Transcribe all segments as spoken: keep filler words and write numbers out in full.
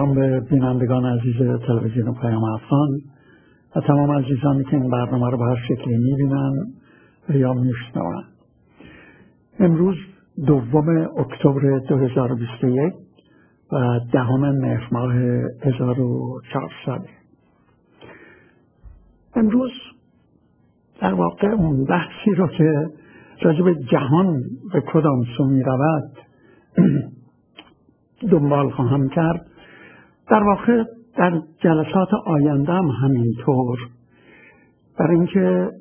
سلام به بینندگان عزیز تلویزیون پیام افغان و تمام عزیزانی که این برنامه رو به هر شکلی می‌بینن و یا میشنون. امروز دوم اکتبر دو هزار و بیست و یک و دهم مهر ماه هزار و چهارصد. امروز در واقع اون بحثی رو که راجع به جهان به کدام سو می رود دنبال خواهم کرد. در واقع در جلسات آینده هم همینطور، برای اینکه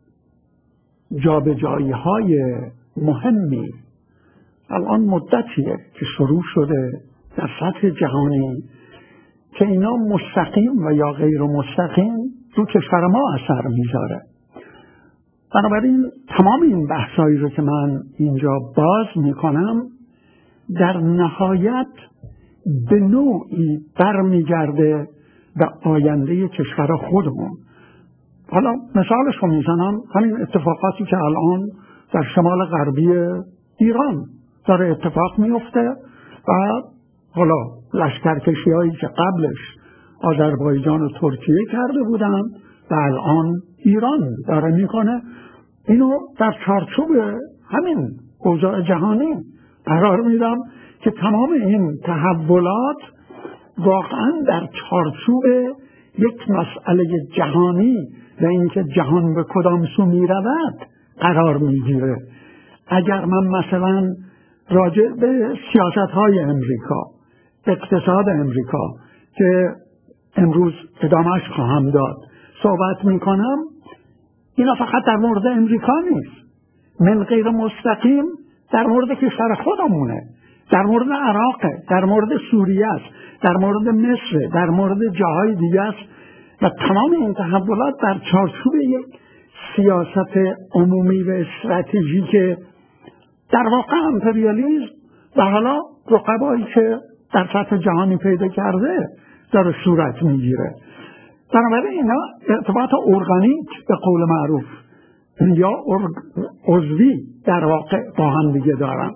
جابجایی های مهمی الان مدتیه که شروع شده در سطح جهانی که اینا مستقیم و یا غیر مستقیم رو کشور ما اثر میذاره. بنابراین تمام این بحثایی رو که من اینجا باز میکنم در نهایت به نوعی برمیگرده به آینده کشور خودمون. حالا مثالش رو میزنم، همین اتفاقاتی که الان در شمال غربی ایران داره اتفاق میفته و حالا لشکرکشی هایی که قبلش آذربایجان و ترکیه کرده بودن و الان ایران داره میکنه، اینو در چارچوب همین اوضاع جهانی قرار میدم که تمام این تحولات واقعا در چارچوب یک مسئله جهانی و اینکه جهان به کدام سو میرود قرار میگیره. اگر من مثلا راجع به سیاست های امریکا، اقتصاد امریکا که امروز ادامهش خواهم داد صحبت میکنم، اینا فقط در مورد امریکا نیست، من غیر مستقیم در مورد کشور خودمونه، در مورد عراق، در مورد سوریه است، در مورد مصر، در مورد جاهای دیگه است و تمام این تحولات در چارچوب یک سیاست عمومی و استراتژیک در واقع امپریالیسم و حالا رقبایی که در سطح جهانی پیدا کرده داره صورت میگیره. بنابراین اینا ارتباط ارگانیک به قول معروف یا عضوی در واقع با هم دیگه دارن.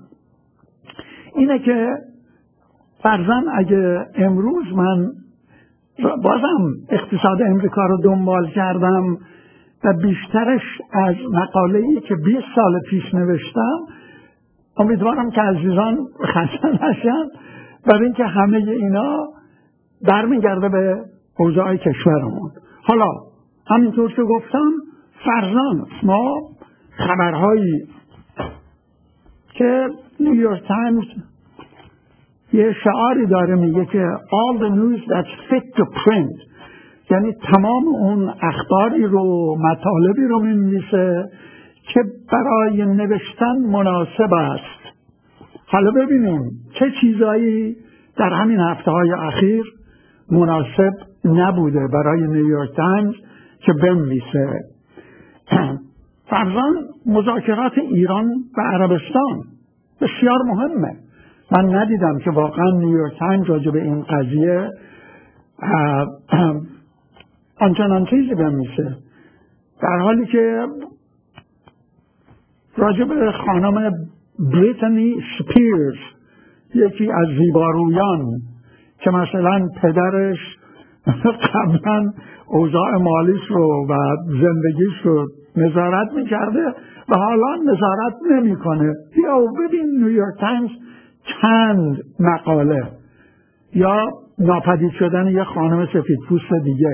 اینه که فرضاً اگه امروز من بازم اقتصاد امریکا رو دنبال کردم و بیشترش از مقاله‌ای که بیست سال پیش نوشتم، امیدوارم که عزیزان خسته نشن، برای اینکه همه اینا برمیگرده به اوضاع کشورمون. حالا همینطور که گفتم فرضاً ما خبرهایی که نیویورک تایمز یه شعاری داره میگه که all the news that's fit to print، یعنی تمام اون اخباری رو مطالبی رو می‌نویسه که برای نوشتن مناسب است. حالا ببینیم چه چیزایی در همین هفته‌های اخیر مناسب نبوده برای نیویورک تایمز که بنویسه. فرضاً مذاکرات ایران و عربستان بسیار مهمه. من ندیدم که واقعا نیویورک تایمز راجع به این قضیه آنچنان چیزی بنویسه، در حالی که راجع به خانم بریتنی سپیرز، یکی از زیبارویان که مثلا پدرش قبلا اوضاع مالیش رو و زندگیش رو نظارت میکرده و حالا نظارت نمیکنه، یا ببین نیویورک تایمز چند مقاله، یا ناپدید شدن یه خانم سفیدپوست دیگه،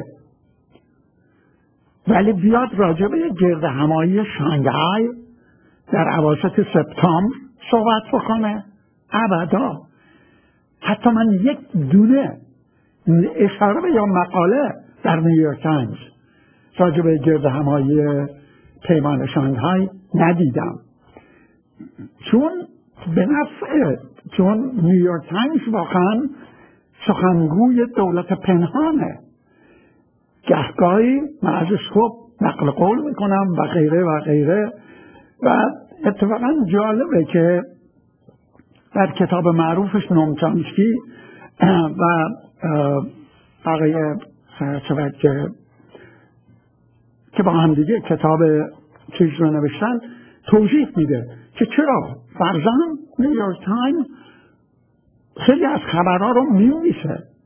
ولی بیاد راجع به گرد همایی شانگهای در اواسط سپتامبر صحبت بکنه؟ ابدا. حتی من یک دونه اشاره به یا مقاله در نیویورک تایمز راجع به گرد همایی پیمان شانگهای ندیدم، چون به نفع چون نیویورک تایمز واقعا سخنگوی دولت پنهانه. گهگاهی من ازش خوب نقل قول میکنم و غیره و غیره. و اتفاقا جالبه که در کتاب معروفش نوم چامسکی و آقای سوید که که با هم دیگه کتاب چیز رو نوشتن توضیح میده که چرا فرضاً نیویورک تایمز خیلی از خبرها رو می‌نویسه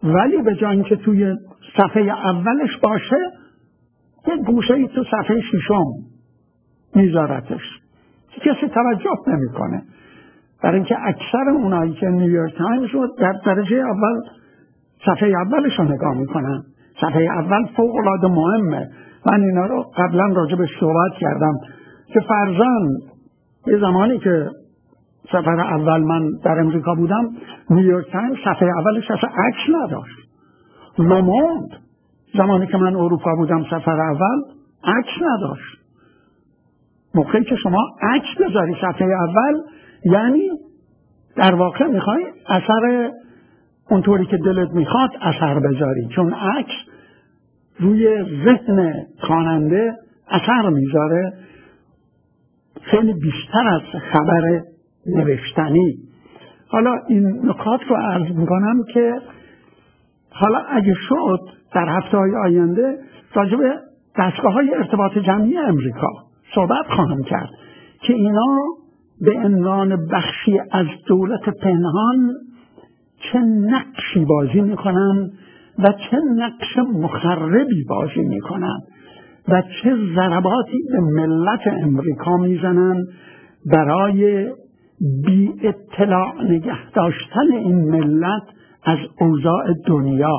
ولی به جای اینکه توی صفحه اولش باشه یک گوشه ای تو صفحه ششم میذارتش، کسی توجه نمیکنه، برای اینکه اکثر اونایی که نیویورک تایمز رو در درجه اول صفحه اولش رو نگاه میکنن. صفحه اول فوق العاده مهمه. من اینا رو قبلا راجع به صحبت کردم که فرضاً یه زمانی که سفر اول من در امریکا بودم، نیویورک تایمز صفحه اولش اصلا عکس نداشت. لوموند زمانی که من اروپا بودم سفر اول عکس نداشت. موقعی که شما عکس بذاری صفحه اول، یعنی در واقع میخوای اثر اونطوری که دلت میخواد اثر بذاری، چون عکس روی ذهن خواننده اثر میذاره خیلی بیشتر از خبر نوشتنی. حالا این نکات رو عرض میکنم که حالا اگه شد در هفته‌های آینده راجع به دستگاه‌های ارتباط جمعی امریکا صحبت خواهم کرد که اینا به عنوان بخشی از دولت پنهان چه نقشی بازی میکنن و چه نقش مخربی بازی میکنن و چه ضرباتی به ملت امریکا میزنن برای بی اطلاع نگه داشتن این ملت از اوضاع دنیا.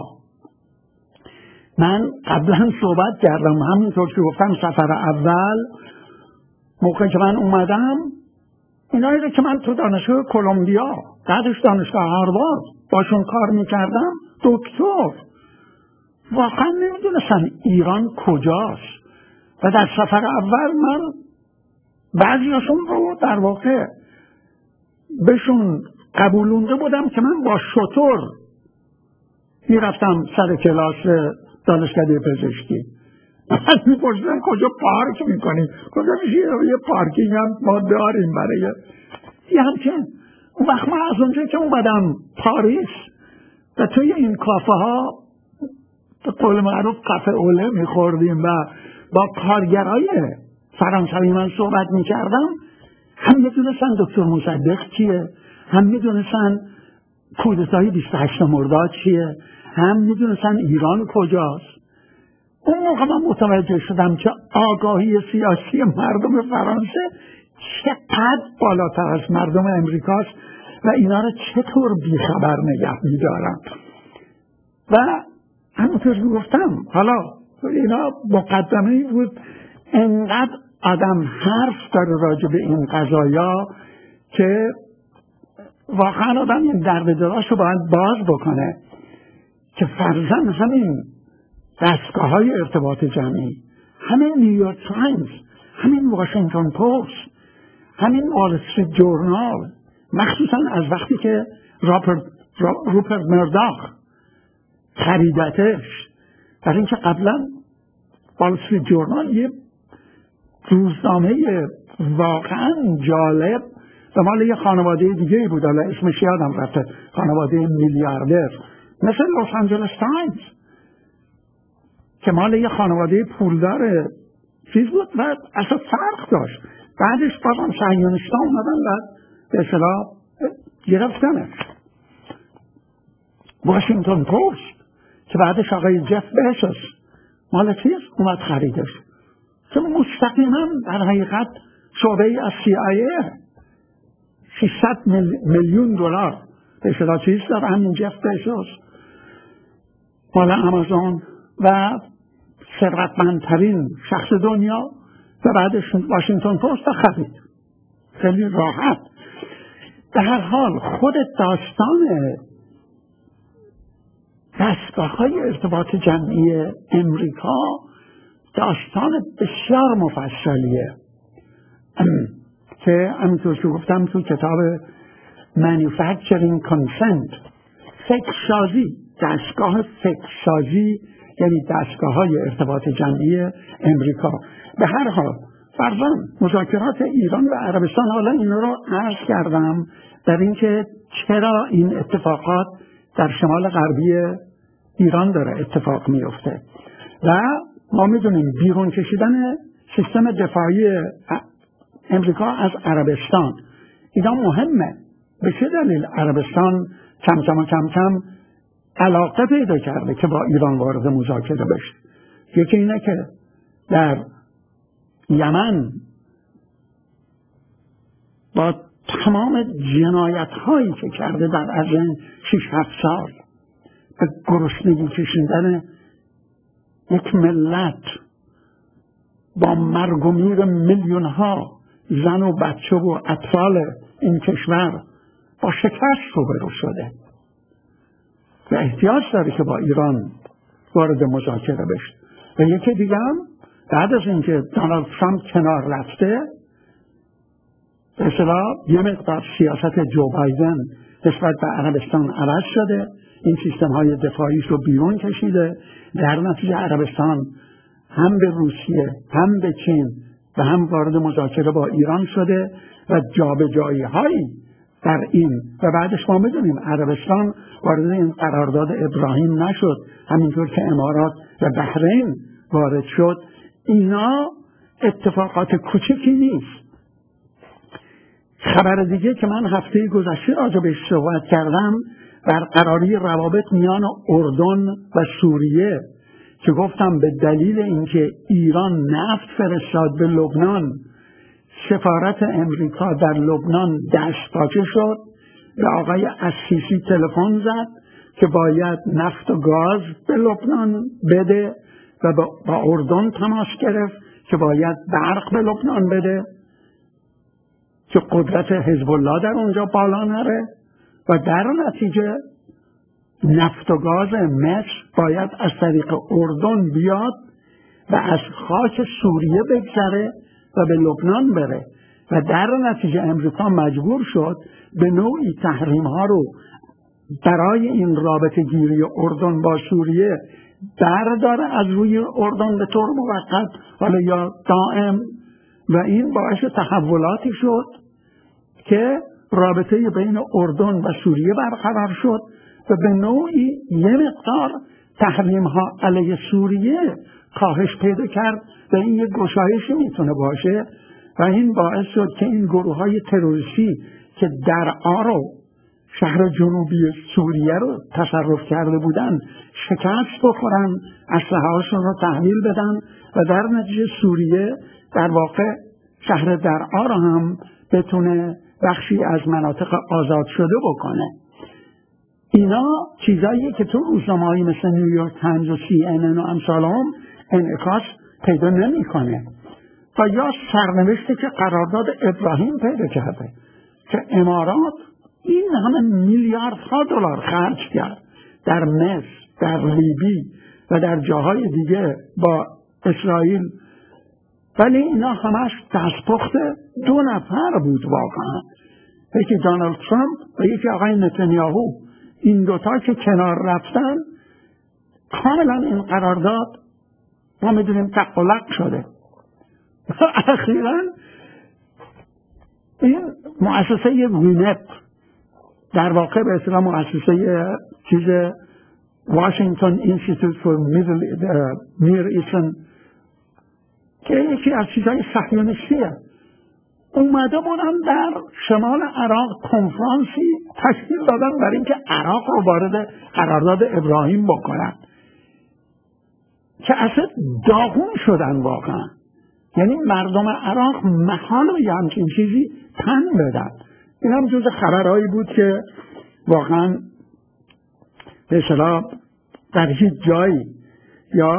من قبلا صحبت کردم، همینطور که گفتم سفر اول موقع که من اومدم اینایی رو که من تو دانشگاه کلمبیا بعدش دانشگاه هاروارد باشون کار میکردم، دکتر واقعا نمیدونستن ایران کجاست و در سفر اول من بعضیاشون رو در واقع بهشون قبولونده بودم که من با شتر میرفتم سر کلاس دانشکده پزشکی. من میپرسیدم کجا پارک میکنیم، کجا میشه یه پارکینگ هم ما داریم برای یه همچین. اون وقت من از اونجا که اومدم پاریس و توی این کافه ها به قول معروف کافه اوله میخوردیم و با کارگرای فرانسوی من صحبت میکردم، هم میدونستن دکتر مصدق کیه، هم میدونستن کودتای بیست و هشتم مرداد چیه، هم میدونستن ایران کجاست. اون موقع من متوجه شدم که آگاهی سیاسی مردم فرانسه چقدر بالاتر از مردم امریکاست و اینا رو چطور بیخبر نگه میدارن. و همونطور که گفتم حالا اینا مقدمه بود، انقدر آدم حرف داره راجع به این قضایا که واقعا آدم این درد دراش رو باید باز بکنه که فرضاً همین دستگاه های ارتباط جمعی، همین نیویورک تایمز، همین واشنگتن پست، همین وال استریت جورنال، مخصوصاً از وقتی که راپرت روپرت مرداخ خریدتش، برای اینکه قبلا وال استریت جورنال یه روزنامه واقعاً جالب و مال یه خانواده دیگه بود، حالا اسمش یادم رفته، خانواده میلیاردر، مثل لس آنجلس تایمز که مال یه خانواده پولدار چیز بود و اصلا فرق داشت. بعدش بازم صهیونیست‌ها اومدن و به اصطلاح گرفتنش. واشنگتن پست که بعدش آقای جف بزوس مال چیز اومد خریدش که مستقیما در حقیقت شعبه از سی آی ای ششصد میلیون دلار به اصطلاح چیز داره همین جف بزوس مال آمازون و ثروتمندترین شخص دنیا و بعدش واشنگتن پست خرید خیلی راحت. به هر حال خود داستان دستگاه‌های ارتباط جمعی امریکا داستان بسیار مفصلیه که همینطور که گفتم تو کتاب Manufacturing Consent، فکرسازی، دستگاه فکرسازی یعنی دستگاه های ارتباط جمعی امریکا. به هر حال فرضاً مذاکرات ایران و عربستان، حالا این رو عرض کردم در اینکه چرا این اتفاقات در شمال غربی ایران داره اتفاق میفته و ما میدونیم بیرون کشیدن سیستم دفاعی امریکا از عربستان اینا مهمه. به چه دلیل عربستان کم کم کم کم علاقه پیدا کرده که با ایران وارد مذاکره بشه. یکی اینه که در یمن با تمام جنایت هایی که کرده در از این شش هفت سال به گرسنگی کشیدن یک ملت با مرگ و میر میلیون ها زن و بچه و اطفال این کشور با شکست روبرو شده و احتیاج داره که با ایران وارد مذاکره بشه. و یکی دیگه هم بعد از اینکه دونالد ترامپ کنار رفته به اصطلاح یه مقدار سیاست جو بایدن نسبت به عربستان عوض شده، این سیستم های دفاعیش رو بیرون کشیده، در نتیجه عربستان هم به روسیه هم به چین و هم وارد مذاکره با ایران شده و جابجایی هایی در این و بعدش ما میدونیم عربستان وارد این قرارداد ابراهیم نشد، همینطور که امارات و بحرین وارد شد. اینا اتفاقات کوچکی نیست. خبر دیگه که من هفته گذشته راجع بهش صحبت کردم برقراری روابط میان اردن و سوریه که گفتم به دلیل اینکه ایران نفت فرستاد به لبنان سفارت امریکا در لبنان دست پاچه شد و آقای السیسی تلفن زد که باید نفت و گاز به لبنان بده و با اردن تماس گرفت که باید برق به لبنان بده که قدرت حزب الله در اونجا بالا نره و در نتیجه نفت و گاز مصر باید از طریق اردن بیاد و از خاک سوریه بگذره و به لبنان بره و در نتیجه امریکا مجبور شد به نوعی تحریم ها رو برای این رابطه گیری اردن با سوریه برداره از روی اردن به طور موقت ولی یا دائم و این باعث تحولاتی شد که رابطه بین اردن و سوریه برقرار شد و به نوعی یه مقدار تحریم ها علیه سوریه کاهش پیدا کرد و این یک گشایشی میتونه باشه و این باعث شد که این گروه های تروریستی که در آرو شهر جنوبی سوریه رو تصرف کرده بودن شکست بخورن، اسلحه‌هاشون رو تحویل بدن و در نتیجه سوریه در واقع شهر در آرو هم بتونه بخشی از مناطق آزاد شده بکنه. اینا چیزاییه که تو روزنامه‌هایی مثل نیویورک تایمز و سی ان ان و امثال هم انعکاس پیدا نمی‌کنه. و یا سرنوشتی که قرارداد ابراهیم پیدا کرده که امارات این همه میلیاردها دلار خرج کرد در مصر، در لیبی و در جاهای دیگه با اسرائیل، ولی اینا همش دستپخت دو نفر بود واقعا، یکی دونالد ترامپ و یکی آقای نتانیاهو. این دوتا که کنار رفتن کاملا این قرارداد ما میدونیم تقلق شده. اخیراً این مؤسسه وینپ در واقع به اصطلاح مؤسسه چیز واشنگتن اینستیتوت فور نیر ایسترن که یکی از چیزهای صهیونیستیه اومده بودن در شمال عراق کنفرانسی تشکیل دادن برای اینکه عراق رو وارد قرارداد ابراهیم بکنن که اصلا داغون شدن واقعا. یعنی مردم عراق محال یه همچین چیزی تن بدن. این هم جز خبرهایی بود که واقعا به اصطلاح در هیچ جایی یا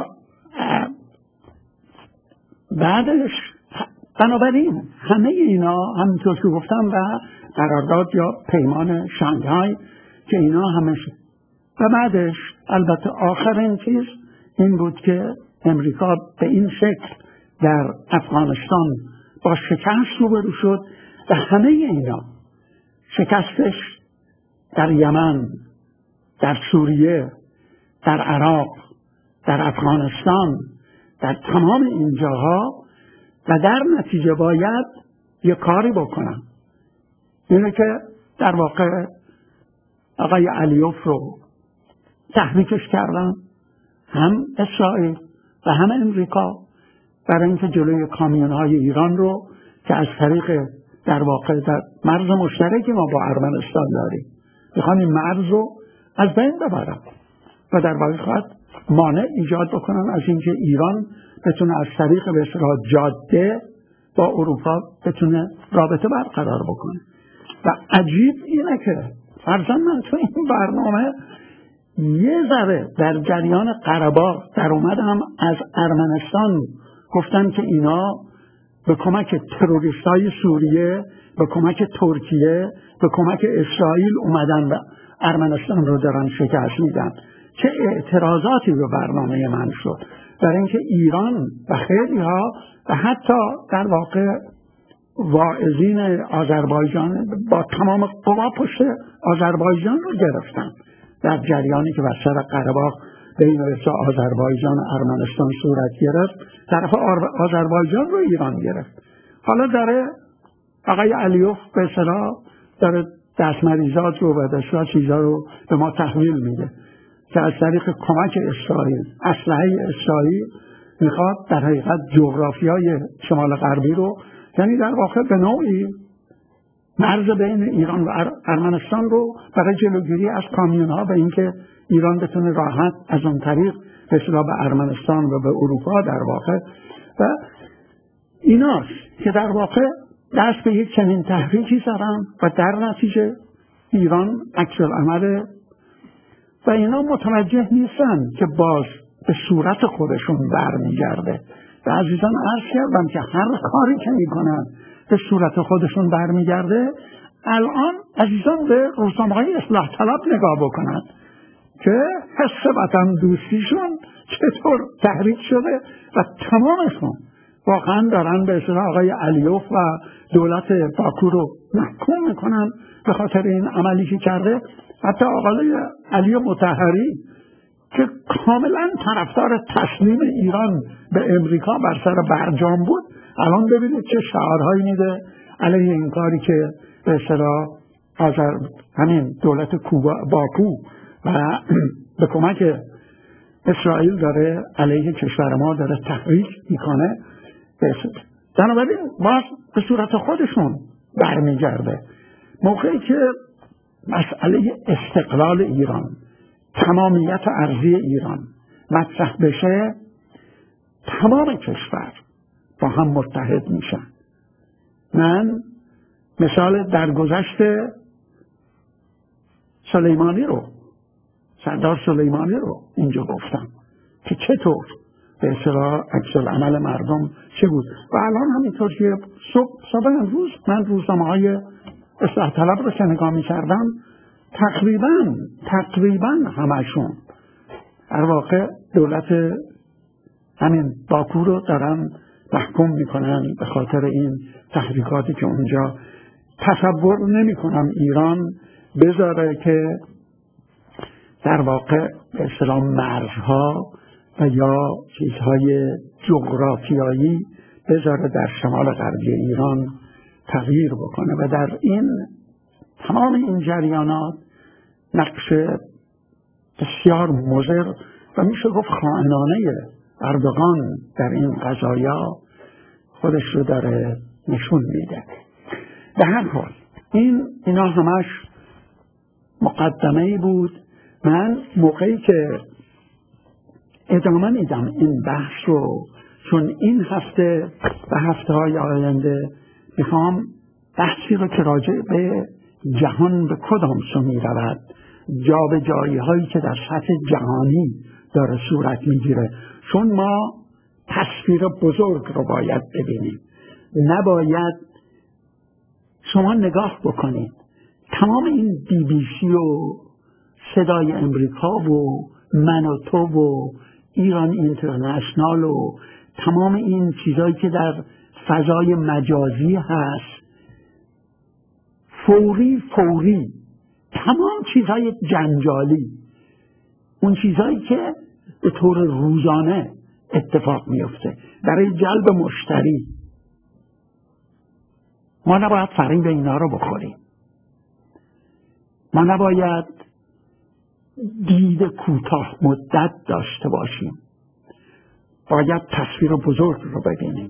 بعدش. بنابراین همه اینا همینطور که گفتم و قرارداد یا پیمان شانگهای که اینا همش و بعدش البته آخرین چیز این بود که امریکا به این شکل در افغانستان با شکست روبرو شد و همه اینا شکستش در یمن، در سوریه، در عراق، در افغانستان، در تمام این جاها و در نتیجه باید یه کاری بکنم. اینه که در واقع آقای علیوف رو تحریکش کردن هم اسرائیل و هم امریکا برای اینکه جلوی کامیون‌های ایران رو که از طریق در واقع در مرز مشترکی ما با ارمنستان داریم میخوان این مرز رو از بین ببرن. و در واقع خواهد مانع ایجاد بکنن از اینکه ایران بتونه از طریق به اصطلاح جاده با اروپا بتونه رابطه برقرار بکنه. و عجیب اینه که فرضاً من تو این برنامه یه ذره در جریان قره‌باغ در اومدم از ارمنستان گفتن که اینا به کمک تروریستای سوریه، به کمک ترکیه، به کمک اسرائیل اومدن و ارمنستان رو دارن شکست میدن. چه اعتراضاتی به برنامه من شد، برای اینکه ایران و خیلی ها و حتی در واقع واعظین آذربایجان با تمام قوا پشت آذربایجان رو گرفتن در جریانی که بر سر قره‌باغ بین آذربایجان و ارمنستان صورت گرفت. طرف آذربایجان رو ایران گرفت. حالا داره آقای علیوف به اصطلاح داره دستمریزات رو و دستمریزات چیزا رو به ما تحویل میده که از طریق کمک اسرائیل، اسلحه اسرائیل میخواد در حقیقت جغرافیای شمال غربی رو، یعنی در واقع به نوعی مرز بین ایران و ارمنستان رو برای جلوگیری از کامیون ها به اینکه ایران بتونه راحت از اون طریق به اصطلاح به ارمنستان و به اروپا در واقع و ایناست که در واقع دست به یک چنین تحریکی زدن و در نتیجه ایران عکس العمل و اینا متوجه نیستن که باز به صورت خودشون برمیگرده. و عزیزان عرض کردم که هر کاری که میکنن به صورت خودشون برمیگرده. الان عزیزان به روزنامه‌های اصلاح طلب نگاه بکنن که حس وطن دوستیشون چطور تحریک شده و تمامشون واقعا دارن به اصطلاح آقای علیوف و دولت باکو رو محکوم میکنن به خاطر این عملی که کرده. حتی آقای علی مطهری که کاملا طرفدار تسلیم ایران به امریکا بر سر برجام بود، الان ببینید چه شعارهایی میده علیه این کاری که به اصطلاح همین دولت کوبا باکو و به کمک اسرائیل داره علیه کشور ما داره تحریک میکنه. بنابراین باز به صورت خودشون برمیگرده. موقعی که مسئله استقلال ایران، تمامیت ارضی ایران مطرح بشه، تمام کشور با هم متحد میشن. من مثال درگذشت سلیمانی رو، سردار سلیمانی رو اینجا گفتم که چطور به اصطلاح عکس العمل مردم چه بود. و الان همینطور که صبح صبح امروز من روزنامه‌های اصلاح طلب رو که نگاه می‌کردم، تقریباً تقریباً همشون در واقع دولت همین باکو رو دارن محکوم میکنن به خاطر این تحریکاتی که اونجا. تصور نمی‌کنم ایران بذاره که در واقع به اصطلاح مرزها و یا چیزهای جغرافیایی بذاره در شمال غربی ایران تغییر بکنه و در این تمام این جریانات نقش بسیار مضر و میشه گفت خائنانه اردوغان در این قضایا خودش رو داره نشون میده. به هر حال این اینا همش مقدمه‌ای بود. من موقعی که ادامه میدم این بحث رو، چون این هفته و هفته های آینده میخوام بحثی رو که راجع به جهان به کدام سو میرود، جا به جایی هایی که در سطح جهانی داره صورت میگیره، چون ما تصویر بزرگ رو باید ببینیم. نباید شما نگاه بکنید تمام این بی بی سی و صدای امریکا و من و تو و ایران اینترنشنال و تمام این چیزایی که در فضای مجازی هست، فوری فوری تمام چیزهای جنجالی، اون چیزهایی که به طور روزانه اتفاق میفته برای جلب مشتری، ما نباید فریب اینا رو بخوریم. ما نباید دید کوتاه مدت داشته باشیم. باید تصویر بزرگ رو ببینیم.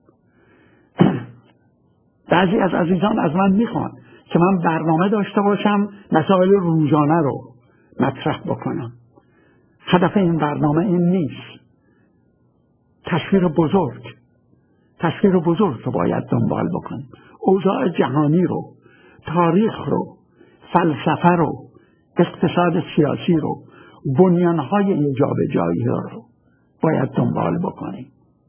بعضی از عزیزان از من میخوان که من برنامه داشته باشم مسائل روزانه رو مطرح بکنم. هدف این برنامه این نیست. تصویر بزرگ تصویر بزرگ رو باید دنبال بکنیم. اوضاع جهانی رو، تاریخ رو، فلسفه رو، اقتصاد سیاسی رو، بنیانهای این جابجایی رو باید دنبال بکنیم.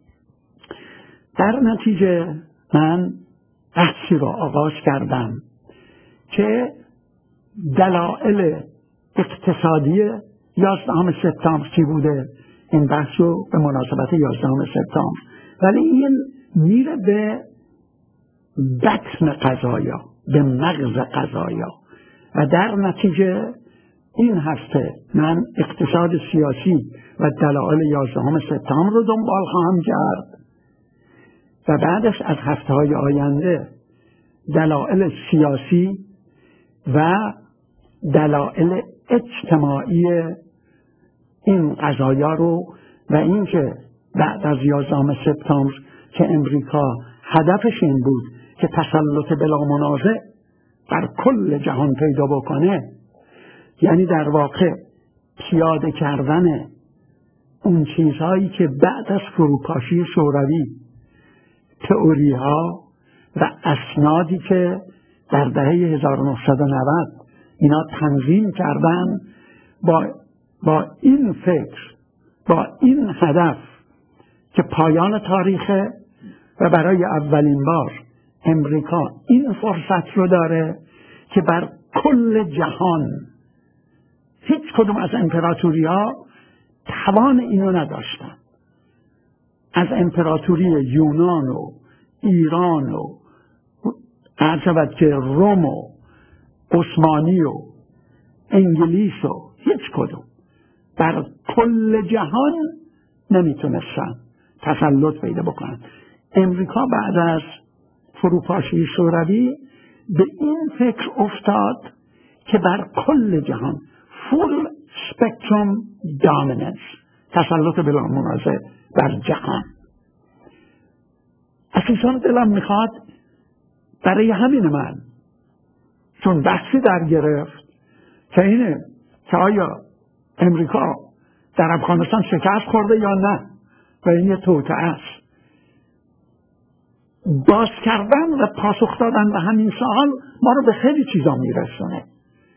در نتیجه من بحثی رو آغاز کردم که دلایل اقتصادی یازدهم سپتامبر چی بوده. این بحث رو به مناسبت یازدهم سپتامبر، ولی این میره به بطن قضایا، به مغز قضایا، و در نتیجه این هفته من اقتصاد سیاسی و دلایل یازدهم سپتامبر رو دنبال خواهم کرد و بعدش از هفته های آینده دلایل سیاسی و دلایل اجتماعی این قضایا رو و اینکه بعد از یازدهم سپتامبر که امریکا هدفش این بود که تسلط بلا منازع بر کل جهان پیدا بکنه، یعنی در واقع پیاده کردن اون چیزهایی که بعد از فروپاشی شوروی، تئوری ها و اسنادی که در دهه هزار و نهصد و نود اینا تنظیم کردن، با با این فکر، با این هدف که پایان تاریخه و برای اولین بار امریکا این فرصت رو داره که بر کل جهان، هیچ کدوم از امپراتوری ها توان اینو نداشتن. از امپراتوری یونان و ایران و عرض که روم و عثمانی و انگلیس و هیچ کدوم بر کل جهان نمیتونستن تسلط پیدا بکنن. امریکا بعد از فروپاشی شوروی به این فکر افتاد که بر کل جهان فول سپکتروم دامیننس، تسلط بلا منازع بر جهان. اساساً دلم میخواد برای همین من، چون بحثی در گرفت که اینه که آیا امریکا در افغانستان شکست خورده یا نه و این یه توطئه است، باز کردن و پاسخ دادن به همین سوال ما رو به خیلی چیزا میرسونه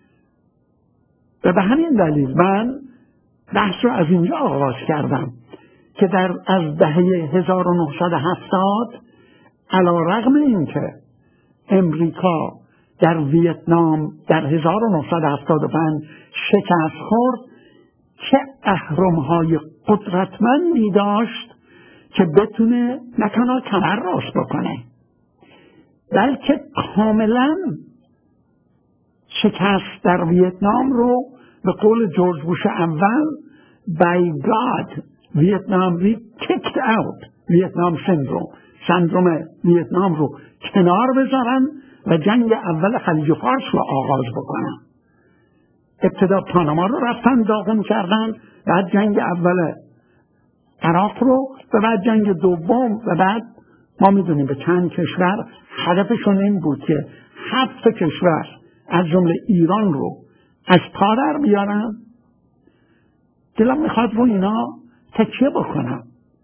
و به همین دلیل من بحث رو از اینجا آغاز کردم که در از دهه هزار و نهصد و هفتاد علی رغم این که امریکا در ویتنام در هزار و نهصد و هفتاد و پنج شکست خورد، چه اهرم‌های قدرتمندی داشت که بتونه نه تنها کمر راست بکنه بلکه کاملا شکست در ویتنام رو به قول جورج بوش اول by God ویتنام ری kicked out ویتنام سندروم سندروم ویتنام رو کنار بذارن و جنگ اول خلیج فارس رو آغاز بکنن. ابتدا پاناما رو رفتن داغون کردن، بعد جنگ اول عراق رو و بعد جنگ دوم و بعد ما میدونیم به چند کشور هدفشون این بود که هفت کشور از جمله ایران رو از پا در بیارن. دلم میخواد رو اینا تکیه بکنم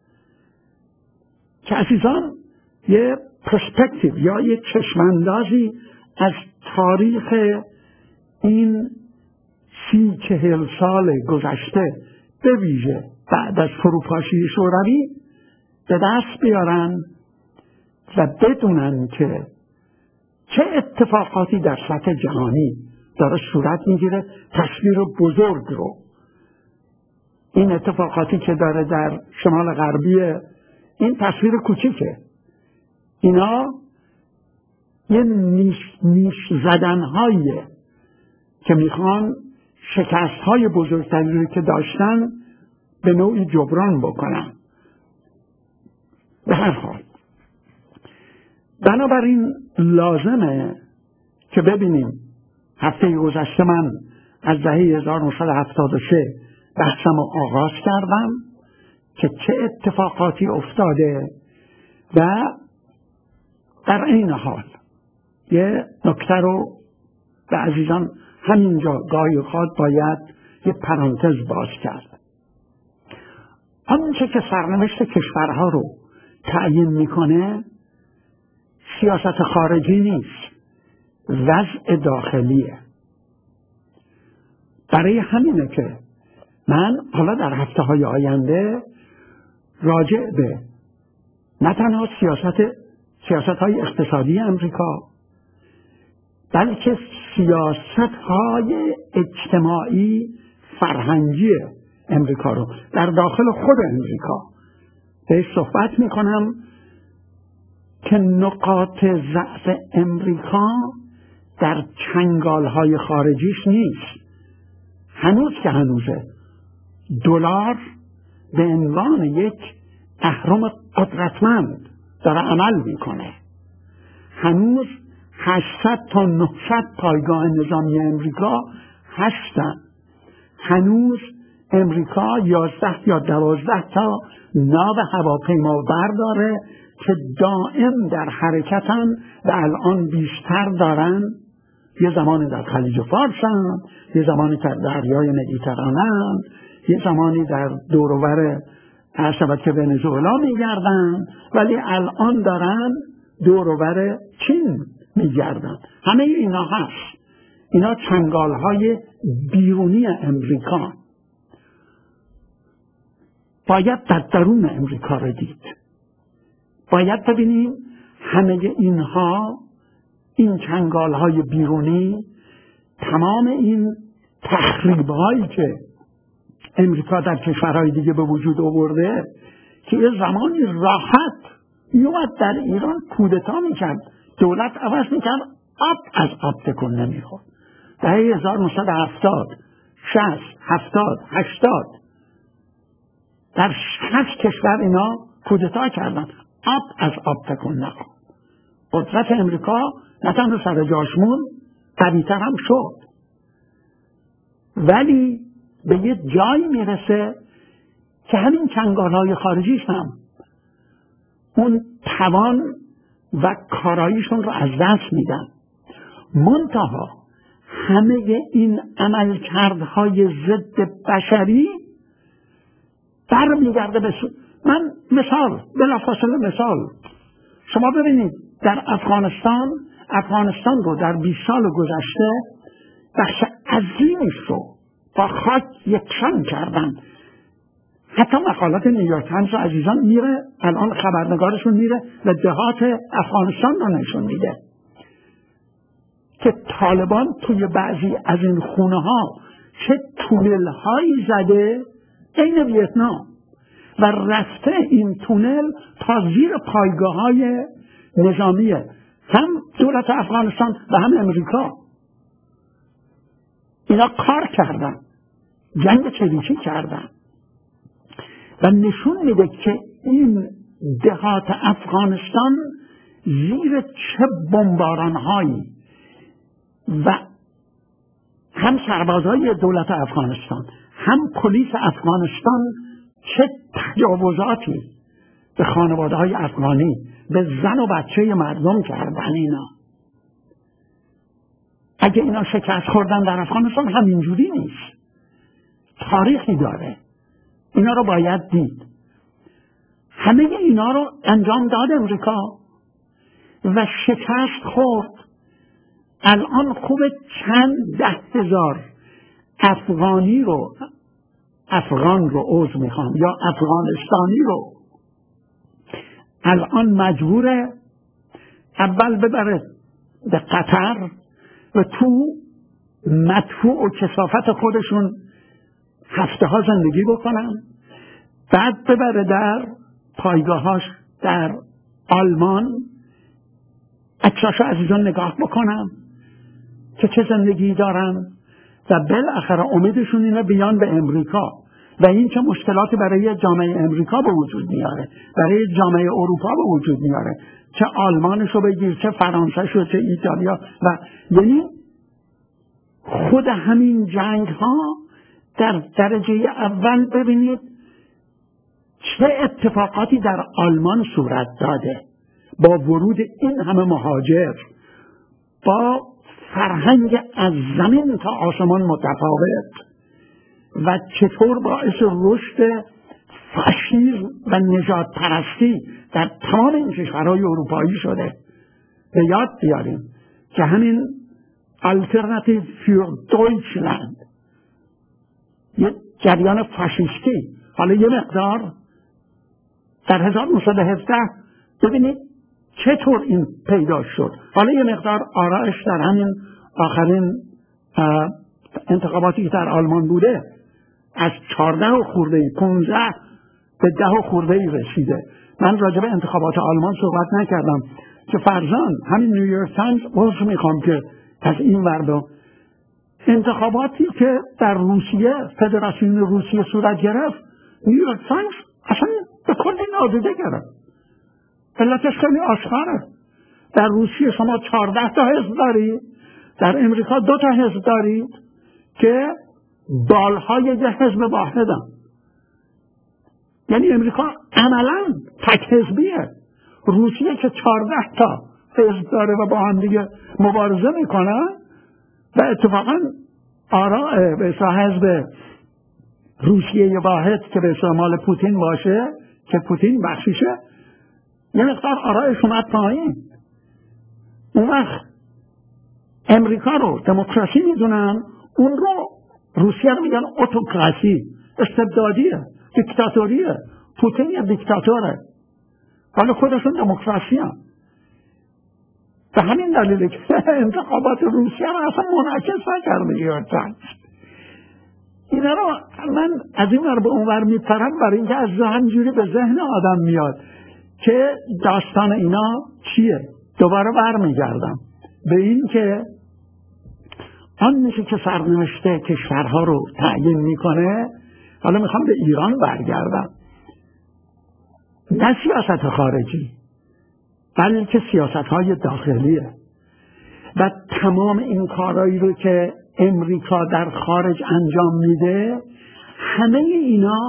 که عزیزان یه پرسپکتیو یا یه چشماندازی از تاریخ این سی چهل سال گذشته به ویژه بعد از فروپاشی شوروی به دست بیارن و بدونن که چه اتفاقاتی در سطح جهانی داره صورت میگیره. تصویر بزرگ رو، این اتفاقاتی که داره در شمال غربی، این تصویر کوچیکه، اینا یه نیش, نیش زدنهاییه که میخوان شکستهای بزرگتری رو که داشتن به نوعی جبران بکنن. به هر حال بنابراین لازمه که ببینیم. هفته گذشته من از دهه هزار و نهصد و هفتاد و سه بحثم رو آغاز کردم که چه اتفاقاتی افتاده و در این حال یه نکته رو به عزیزان همینجا گاهی اوقات باید یه پرانتز باز کرد. آنچه که سرنوشت کشورها رو تعیین میکنه سیاست خارجی نیست، وضع داخلیه. برای همینه که من حالا در هفته های آینده راجع به نه تنها سیاست سیاست های اقتصادی امریکا بلکه سیاست های اجتماعی فرهنگی امریکا رو در داخل خود امریکا بهش صحبت میکنم که نقاط ضعف امریکا در چنگال های خارجیش نیست. هنوز که هنوزه دلار به عنوان یک اهرم قدرتمند داره عمل میکنه. هنوز هشتصد تا نهصد پایگاه نظامی امریکا هستن. هنوز امریکا یازده یا دوازده تا ناو هواپیما برداره که دائم در حرکتن و الان بیشتر دارن. یه زمانی در خلیج فارسن، یه زمانی در دریای مدیترانه‌ن، یه زمانی در دوروبر شبکه ونزوئلا میگردن، ولی الان دارن دوروبر چین میگردن. همه اینا هست. اینا چنگالهای بیرونی امریکا. باید در درون امریکا رو دید. باید ببینیم همه اینها، این چنگالهای بیرونی، تمام این تخریب‌هایی که امریکا در کشورهای دیگه به وجود آورده که یه زمانی راحت میومد در ایران کودتا میکرد، دولت عوض میکرد، آب از آب تکون نمیخورد. دهه هزار و نهصد و هفتاد، شصت، هفتاد، هشتاد در هشت کشور اینا کودتا کردن، آب از آب تکون نخورد. قدرت امریکا نه تنها سر جاش موند، قوی‌تر هم شد. ولی به یه جایی میرسه که همین چنگال‌های خارجیش هم اون توان و کاراییشون رو از دست میدن. منتها همه این عملکردهای ضد بشری برمیگرده به سو... من مثال بلافاصله مثال شما ببینید در افغانستان افغانستان رو در بیست سال گذشته بخش عظیمش رو با خاک یکسان کردن. حتی مقالات نیویورک تایمز عزیزان میره، الان خبرنگارشون میره و دهات افغانستان رو نشون میده که طالبان توی بعضی از این خونه ها چه تونل هایی زده عین ویتنام و رفته این تونل تا زیر پایگاه های نظامیه هم دولت افغانستان و هم امریکا. اینا کار کردن، جنگ چریکی کردن و نشون میده که این دهات افغانستان زیر چه بمباران هایی و هم سربازای دولت افغانستان هم پلیس افغانستان چه تجاوزاتی به خانواده های افغانی، به زن و بچه مردم کردن. اینا اگه اینا شکست خوردن در افغانستان همینجوری نیست، تاریخی داره. اینا رو باید دید. همه اینا رو انجام داد امریکا و شکست خورد. الان خوب چند ده هزار افغانی رو افغان رو عوض میخوام یا افغانستانی رو الان مجبوره اول ببره به قطر و تو مدفوع و کثافت خودشون هفته ها زندگی بکنن، بعد ببره در پایگاهاش در آلمان، عکساشو عزیزان نگاه بکنن که چه زندگی دارن و بالاخره امیدشون اینه بیان به امریکا و این چه مشکلاتی برای جامعه امریکا به وجود میاره، برای جامعه اروپا به وجود میاره، چه آلمانشو بگیر، چه فرانسهشو، چه ایتالیا. و یعنی خود همین جنگ ها در درجه اول ببینید چه اتفاقاتی در آلمان صورت داده با ورود این همه مهاجر، با فرهنگ از زمین تا آسمان متفاوت و چطور باعث رشد فاشیسم و نژاد پرستی در تمام این کشورهای اروپایی شده. به یاد بیاریم که همین آلترناتیو فور دویچلند یه جریان فاشیستی حالا یه مقدار در هزار و نهصد و هفده ببینید چطور این پیدا شد. حالا یه مقدار آرایش در همین آخرین انتخاباتی که در آلمان بوده از چهارده و خورده پونزده به ده و خورده رسیده. من راجع به انتخابات آلمان صحبت نکردم که فرضاً همین نیویورک تایمز عذر میخوام که از این وردا انتخاباتی که در روسیه فدراسیون روسیه صورت گرفت نیویورک تایمز اصلا به کلی نادیده گرفت. علتش خیلی آشکاره. در روسیه شما چهارده تا حزب دارید، در امریکا دو تا حزب دارید که بالهای یه حزب واحدن. یعنی امریکا عملاً تک حزبیه. روسیه که چهارده تا حزب داره و با هم دیگه مبارزه میکنن و اتفاقاً آراء به اصطلاح حزب روسیه واحد که به اصطلاح مال پوتین باشه که پوتین بخشیشه یه مقدار آرایش اومد پایین. اون وقت امریکا رو دموکراسی میدونن، اون رو روسیه رو میگن اتوکراسی، استبدادیه، دیکتاتوریه. پوتین یه دیکتاتوره، حالا خودشون دموکراسی هم. به همین دلیله که انتخابات روسیه رو اصلا منعکس نکرده گیرد. اینا رو من از این ور به اون ور میپرم برای اینکه از همینجوری به ذهن آدم میاد که داستان اینا چیه. دوباره برمیگردم به این که آن میشه که سرنوشت کشورها رو تعیین میکنه. حالا میخوام به ایران برگردم، نه سیاست خارجی بلکه سیاست های داخلیه و تمام این کارهایی رو که امریکا در خارج انجام میده همه اینا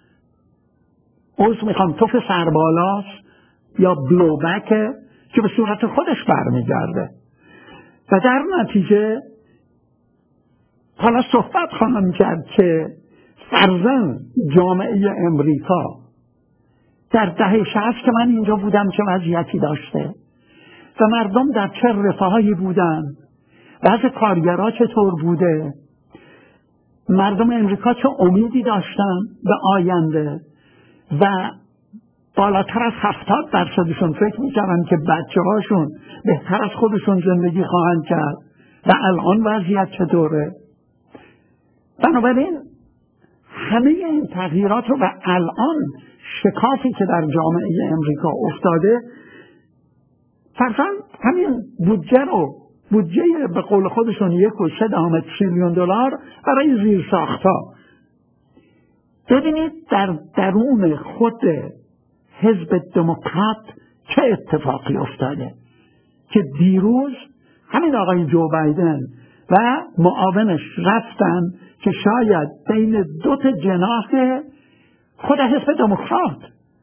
عوض میخوام توف سربالاست یا بلوبکه که به صورت خودش برمیگرده و در نتیجه حالا صحبت خواهم کرد که فرضاً جامعه امریکا در دهه شصت که من اینجا بودم چه وضعیتی داشته و مردم در چه رفاهی بودن، بعض کارگرها چطور بوده، مردم امریکا چه امیدی داشتن به آینده و بالاتر از هفتاد درصدشون فکر میکردن که بچه هاشون بهتر از خودشون زندگی خواهند کرد و الان وضعیت چطوره. بنابراین همه این تغییرات رو و الان شکافی که در جامعه امریکا افتاده فرضاً همین بودجه رو بودجه به قول خودشون یک و سه دهم تریلیون دلار برای زیرساخت‌ها. ببینید در درون خود حزب دموکرات چه اتفاقی افتاده که دیروز همین آقای جو بایدن و معاونش رفتن که شاید بین دو تا جناح خود حزب دموکرات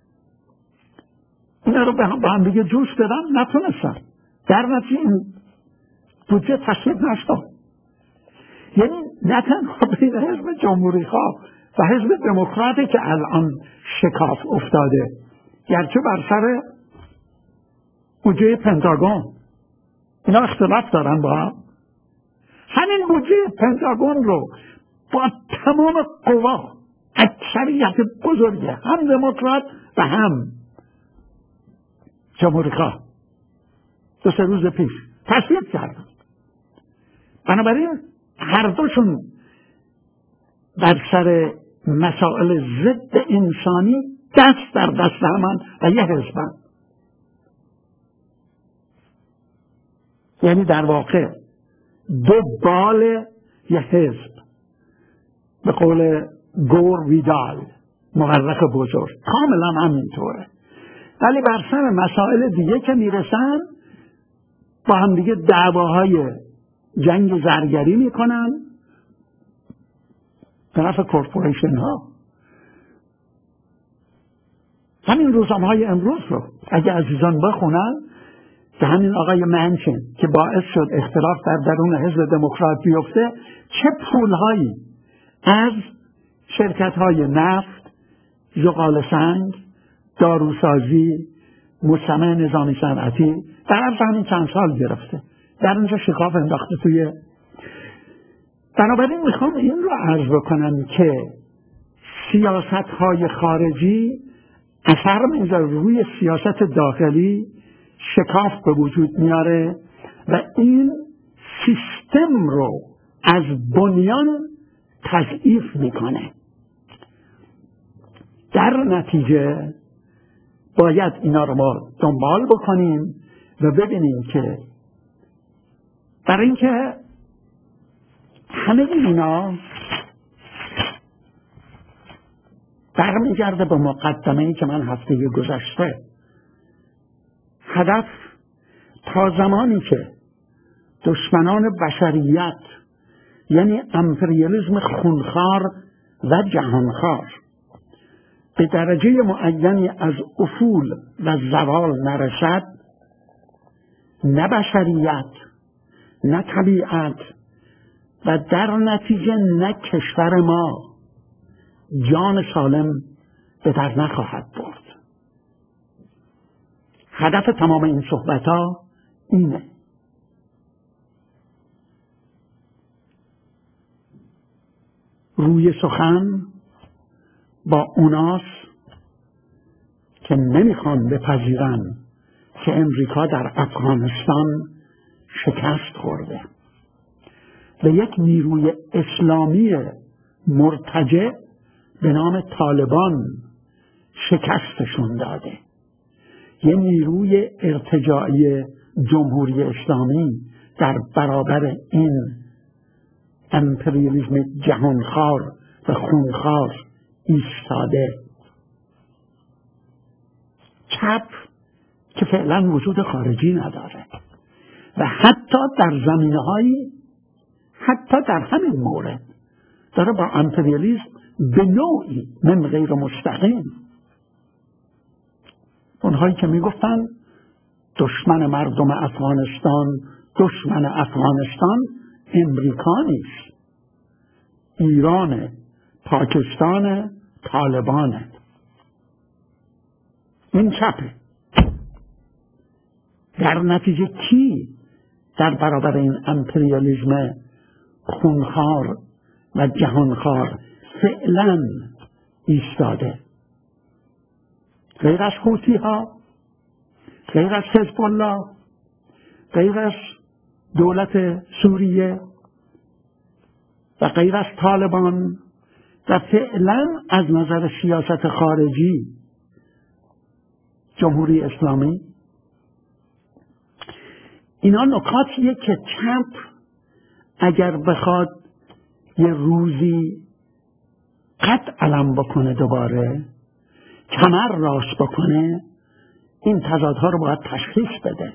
اینا رو به هم دیگه جوش بدن، نتونستن. در نتیجه این بودجه تصویب نشد. یعنی نه تنها بین حزب جمهوری خواه و حزب دموکراتی که الان شکاف افتاده، گرچه بر سر بودجه پنتاگون اینا اختلاف دارن با هم، همین بودجه پنتاگون رو با تمام قوا اکثریت بزرگه هم دموکرات و هم جمهوری خواه دو سه روز پیش تصویب کردن. بنابراین هر دوشون بر سر مسائل ضد انسانی دست در دست همان و یه حزبن. یعنی در واقع دو بال یه حزب، به قول گور ویدال مورخ بزرگ کاملا همینطوره. ولی بر سر مسائل دیگه که میرسن با هم دیگه دعواهای جنگ زرگری میکنن طرف کورپوریشن ها. همین روزنامه های امروز رو اگه عزیزان بخونن که همین آقای منچن که باعث شد اختلاف در درون حزب دموکرات بیفته چه پولهایی از شرکت های نفت، زغال سنگ، داروسازی، مصنع نظامی صنعتی در عرض همین چند سال گرفته، در اونجا شکاف انداخته توی. بنابراین میخوام این رو عرض بکنم که سیاست های خارجی اثر میذاره روی سیاست داخلی، شکاف به وجود میاره و این سیستم رو از بنیان تضعیف میکنه. در نتیجه باید اینا رو ما دنبال بکنیم و ببینیم که برای اینکه همه اینا برمیگرده به مقدمه‌ای که من هفته گذشته، هدف تا زمانی که دشمنان بشریت یعنی امپریالیسم خونخوار و جهانخوار به درجه معینی از افول و زوال نرسد، نه بشریت، نه طبیعت و در نتیجه نه کشور ما جان سالم به در نخواهد برد. هدف تمام این صحبت ها اینه. روی سخن با اوناس که نمیخوان بپذیرن که امریکا در افغانستان شکست خورده و یک نیروی اسلامی مرتجع به نام طالبان شکستشون داده، یه نیروی ارتجاعی جمهوری اسلامی در برابر این امپریالیسم جهانخوار و خونخوار ایستاده. چپ که فعلا وجود خارجی نداره و حتی در زمینه‌هایی، حتی در همین مورد داره با امپریالیسم به نوعی من غیر مستقیم، اونهایی که میگفتن دشمن مردم افغانستان دشمن افغانستان امریکا نیست، ایران، پاکستان، طالبانه. این چپه. در نتیجه کی در برابر این امپریالیسم خونخوار و جهانخوار فعلا ایستاده؟ غیر از حوثی ها، غیر از حزب الله، غیر از دولت سوریه و غیر از طالبان و فعلا از نظر سیاست خارجی جمهوری اسلامی. اینا نکاتیه که چپ اگر بخواد یه روزی قد علم بکنه، دوباره کمر راست بکنه، این تضادها رو باید تشخیص بده.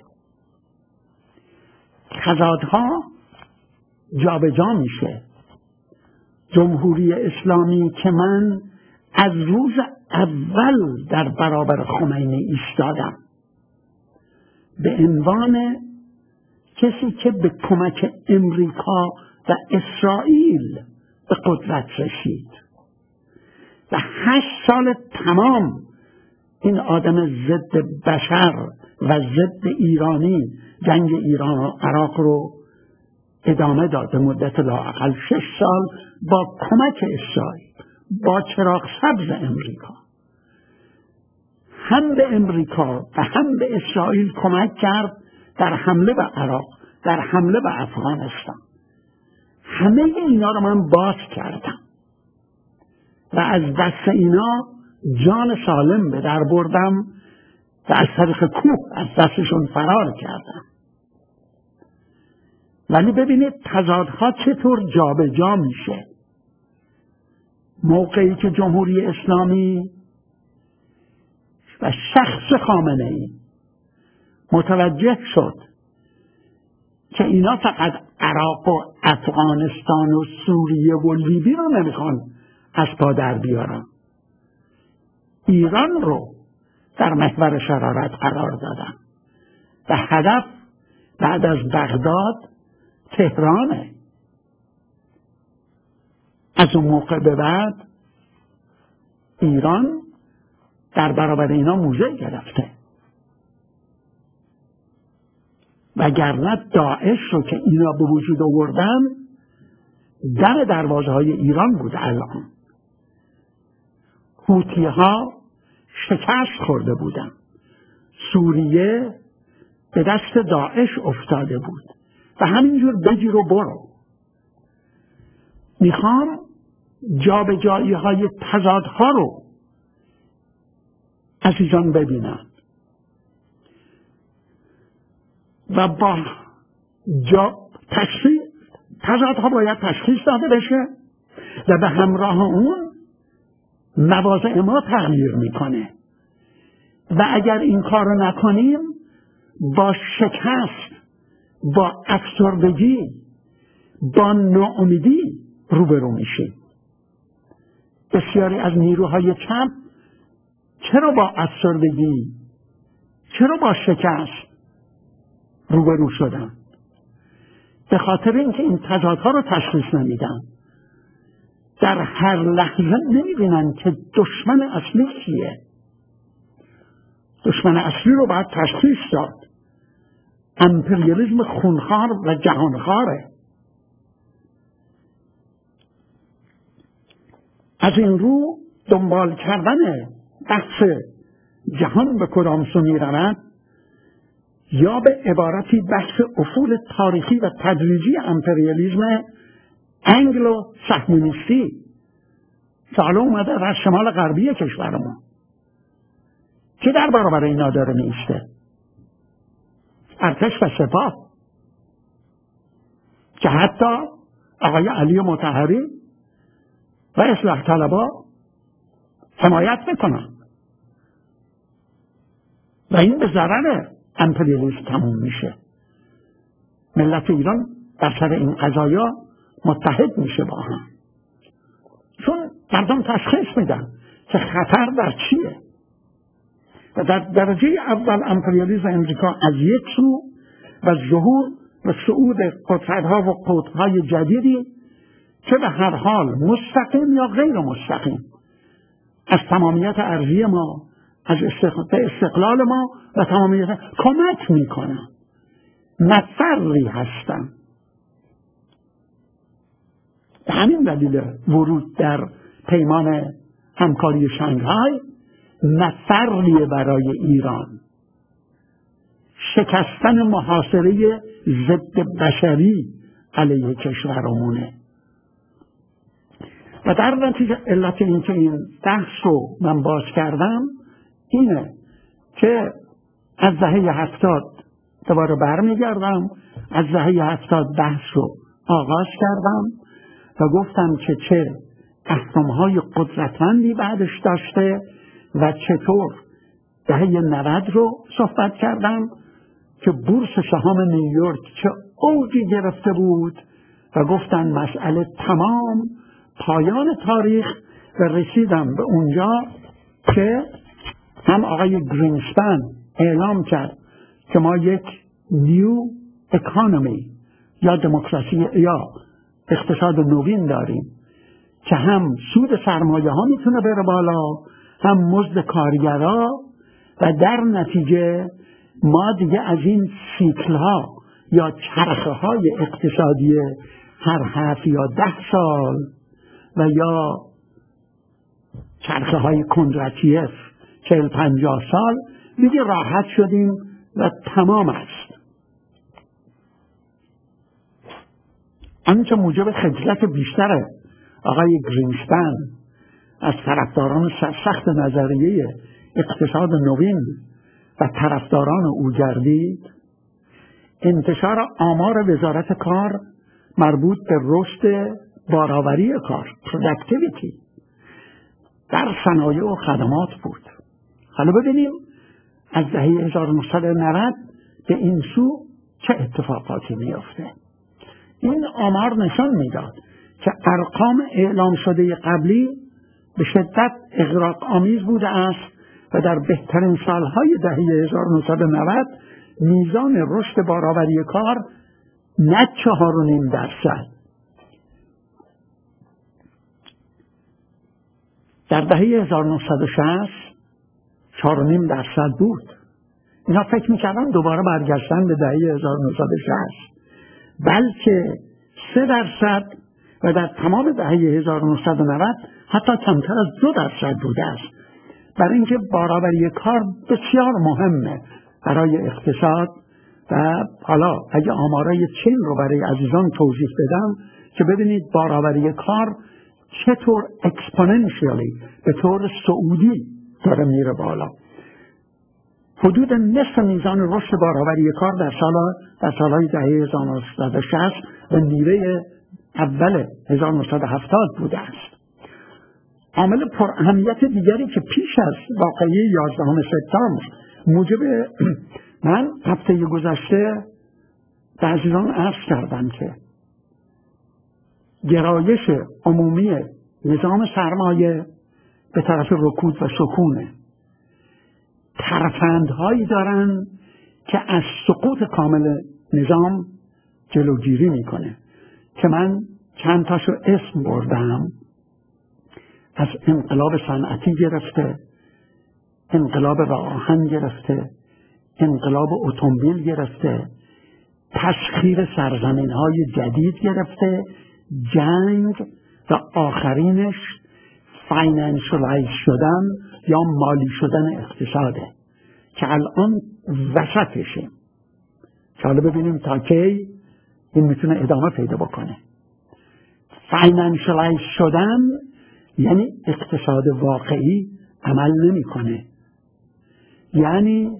تضادها جابجا میشه. جمهوری اسلامی که من از روز اول در برابر خمینی ایستادم به عنوان کسی که به کمک امریکا و اسرائیل به قدرت رسید و هشت سال تمام این آدم ضد بشر و ضد ایرانی جنگ ایران و عراق رو ادامه داد به مدت لااقل شش سال با کمک اسرائیل، با چراغ سبز امریکا. هم به امریکا و هم به اسرائیل کمک کرد در حمله به عراق، در حمله به افغانستان. همه اینا رو من باز کردم و از دست اینا جان سالم به در بردم و از طریق کوه از دستشون فرار کردم. ولی ببینید تضادها چطور جابجا میشه. موقعی که جمهوری اسلامی و شخص خامنه‌ای متوجه شد که اینا فقط عراق و افغانستان و سوریه و لیبی رو نمیخوان از پا در بیارن، ایران رو در محور شرارت قرار دادن و هدف بعد از بغداد تهرانه. از اون موقع به بعد ایران در برابر اینا موضع گرفته. وگرنه داعش رو که اینا به وجود آوردن در دروازه های ایران بود. الان حوثی ها شکست خورده بودن، سوریه به دست داعش افتاده بود و همینجور بگیر و برو. میخوام جابجایی های تضادها رو عزیزان ببینن و با جا تشخیص تضادها باید تشخیص داده بشه و به همراه اون مواضع ما تغییر میکنه و اگر این کار رو نکنیم با شکست، با افسردگی، با ناامیدی روبرو میشیم. بسیاری از نیروهای چپ چرا با افسردگی، چرا با شکست روبرو شدن؟ به خاطر اینکه این تضادها رو تشخیص نمیدن. در هر لحظه نمیبینن که دشمن اصلی کیه. دشمن اصلی رو باید تشخیص داد. امپریالیسم خونخوار و جهانخواره. از این رو دنبال کردن بحث جهان به کدام سو میرود یا به عبارتی بحث افول تاریخی و تدریجی امپریالیسم انگلو صهیونیستی که حالا اومده در شمال غربی کشورمون که در برابر اینا داره میسته. ارتش و سپاه که حتی آقای علی مطهری و اصلاح طلبها حمایت میکنن و این به ضرر امپریالیسم تموم میشه. ملت ایران در سر این قضایا متحد میشه با هم، چون مردم تشخیص میدن که خطر در چیه. و در درجه اول امپریالیسم امریکا از یک سو و ظهور و صعود قدرت‌ها و قطب‌های جدیدی که به هر حال مستقیم یا غیر مستقیم از تمامیت ارضی ما، از استقلال ما و تمامیت کمک میکنن، مفری هستن. به همین دلیل ورود در پیمان همکاری شانگهای مفری برای ایران، شکستن محاصره ضد بشری علیه کشورمونه. و در نتیجه علت این که این بحث رو من باز کردم اینه که از دهه هفتاد دوباره برمیگردم، از دهه هفتاد بحث رو آغاز کردم و گفتم که چه اهرم‌های قدرتمندی بعدش داشته و چطور دهه نود رو صحبت کردم که بورس سهام نیویورک چه اوجی گرفته بود و گفتن مسئله تمام پایان تاریخ و رسیدم به اونجا که هم آقای گرینسپن اعلام کرد که ما یک نیو اکانومی یا دموکراسی یا اقتصاد نوین داریم که هم سود سرمایه ها میتونه بره بالا، هم مزد کارگرا، و در نتیجه ما دیگه از این سیکل ها یا چرخه های اقتصادی هر هفت یا ده سال و یا چرخه های کندراتیف چهل پنجاه سال دیگه راحت شدیم و تمام است. آنچه موجب خجلت بیشتر آقای گرینسپن از طرفداران سرسخت نظریه اقتصاد نوین و طرفداران او گردید انتشار آمار وزارت کار مربوط به رشد بارآوری کار productivity در صنایع و خدمات بود. حالا ببینیم از دهه هزار و نهصد و نود به این سو چه اتفاقاتی میفته. این آمار نشان میداد که ارقام اعلام شده قبلی به شدت اغراق آمیز بوده است و در بهترین سالهای دهه هزار و نهصد و نود میزان رشد بارآوری کار نه چهار و نیم درصد. در دهه هزار و نهصد و شصت چهار و نیم درصد بود. اینا فکر میکردن دوباره برگشتن به دهه هزار و نهصد و شصت، بلکه سه درصد و در تمام دهه هزار و نهصد و نود حتی کمتر از دو درصد بوده است. برای اینکه بارآوری کار بسیار مهمه برای اقتصاد. و حالا اگه آمارای چین رو برای عزیزان توضیح بدم که ببینید بارآوری کار چطور اکسپوننشیالی به طور صعودی داره میره بالا. حدود نصف میزان رشد بارآوری کار در سال در سالهای دهه هزار و نهصد و شصت و نیمه اول هزار و نهصد و هفتاد بوده است. عامل پر اهمیت دیگری که پیش از واقعه یازدهم سپتامبر موجب من هفته گذشته به عزیزان عرض کردم که گرایش عمومی نظام سرمایه به طرف رکود و سکونه، ترفندهایی دارن که از سقوط کامل نظام جلوگیری میکنه که من چند تاشو اسم بردم. از انقلاب صنعتی گرفته، انقلاب راه آهن گرفته، انقلاب اتومبیل گرفته، تسخیر سرزمین های جدید گرفته، جنگ و آخرینش فاینانشلایز شدن یا مالی شدن اقتصاده که الان وسطشه. حالا ببینیم تا کی این میتونه ادامه پیدا بکنه. فاینانشلایز شدن یعنی اقتصاد واقعی عمل نمیکنه، یعنی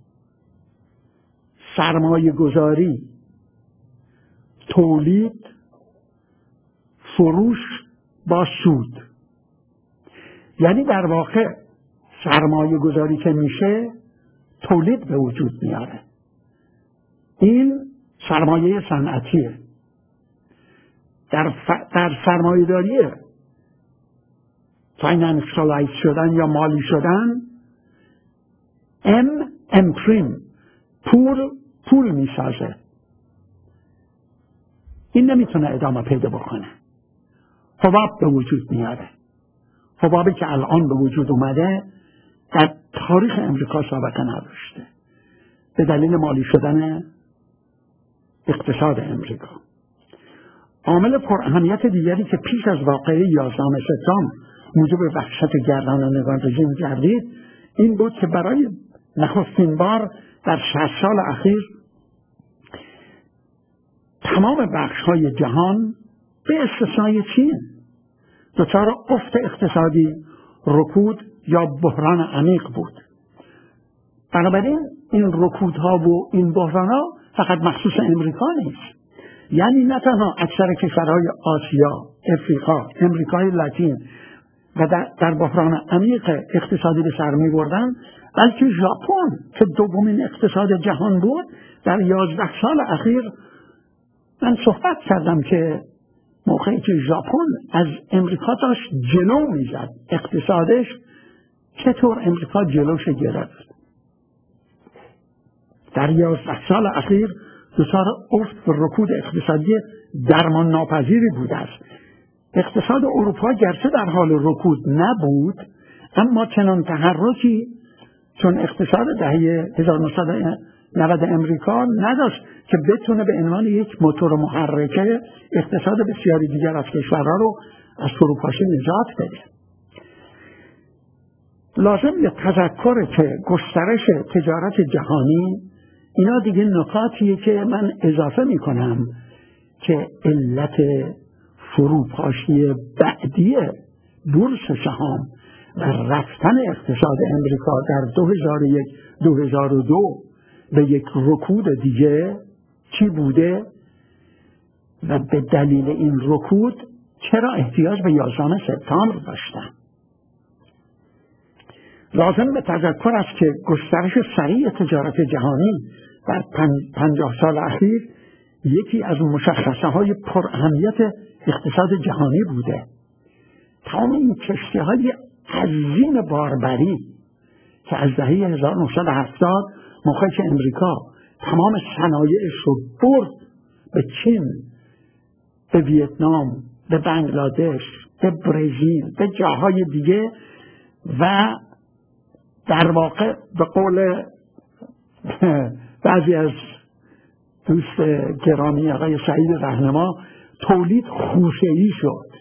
سرمایه گذاری، تولید، فروش با سود. یعنی در واقع سرمایه گذاری که میشه تولید به وجود میاره. این سرمایه صنعتیه. در, ف... در سرمایه داریه فاینانشلایز شدن یا مالی شدن، ام امپریم پول پول میسازه. این نمیتونه ادامه پیدا بکنه. حباب به وجود میاره. حبابی که الان به وجود اومده در تاریخ امریکا سابقه نداشته به دلیل مالی شدن اقتصاد امریکا. عامل پر اهمیت دیگری که پیش از واقعه یازدهم سپتامبر موجب وحشت گردانندگان رژیم گردید این بود که برای نخستین بار در شصت سال اخیر تمام بخش‌های جهان به استثنای چین دچار افت اقتصادی، رکود یا بحران عمیق بود. بنابراین این رکودها و این بحران‌ها فقط مخصوص امریکا نیست. یعنی نه تنها اکثر کشورهای آسیا، افریقا، امریکای لاتین و در, در بحران عمیق اقتصادی به سر می بردن، بلکه ژاپن که دومین اقتصاد جهان بود در یازده سال اخیر من صحبت کردم که موقعی که ژاپن از امریکا داشت جلو میزد اقتصادش، چطور امریکا جلوش گرفت. در یازده سال اخیر دچار افت و رکود اقتصادی درمان ناپذیری بوده است. اقتصاد اروپا گرچه در حال رکود نبود، اما چنان تحرکی چون اقتصاد دهه هزار و نهصد و نود امریکا نداشت که بتونه به عنوان یک موتور محرکه اقتصاد بسیاری دیگر از کشورها رو از فروپاشی نجات بده. لازم یه تذکر که گسترش تجارت جهانی اینا دیگه نکاتیه که من اضافه میکنم که علت فروپاشی بعدی بورس سهام و رفتن اقتصاد امریکا در دو هزار و یک دو هزار و دو به یک رکود دیگه چی بوده و به دلیل این رکود چرا احتیاج به یازدهم سپتامبر داشتن. لازم به تذکر است که گسترش سریع تجارت جهانی در پنجاه سال اخیر یکی از مشخصه های پر اهمیت اقتصاد جهانی بوده. تمام این کشتی های عظیم باربری که از دهه هزار و نهصد و هفتاد موقعی که امریکا تمام صنایعش رو برد به چین، به ویتنام، به بنگلادش، به برزیل، به جاهای دیگه و در واقع به قول بعضی از دوست گرامی آقای سعید رهنما تولید خوشه‌ای شد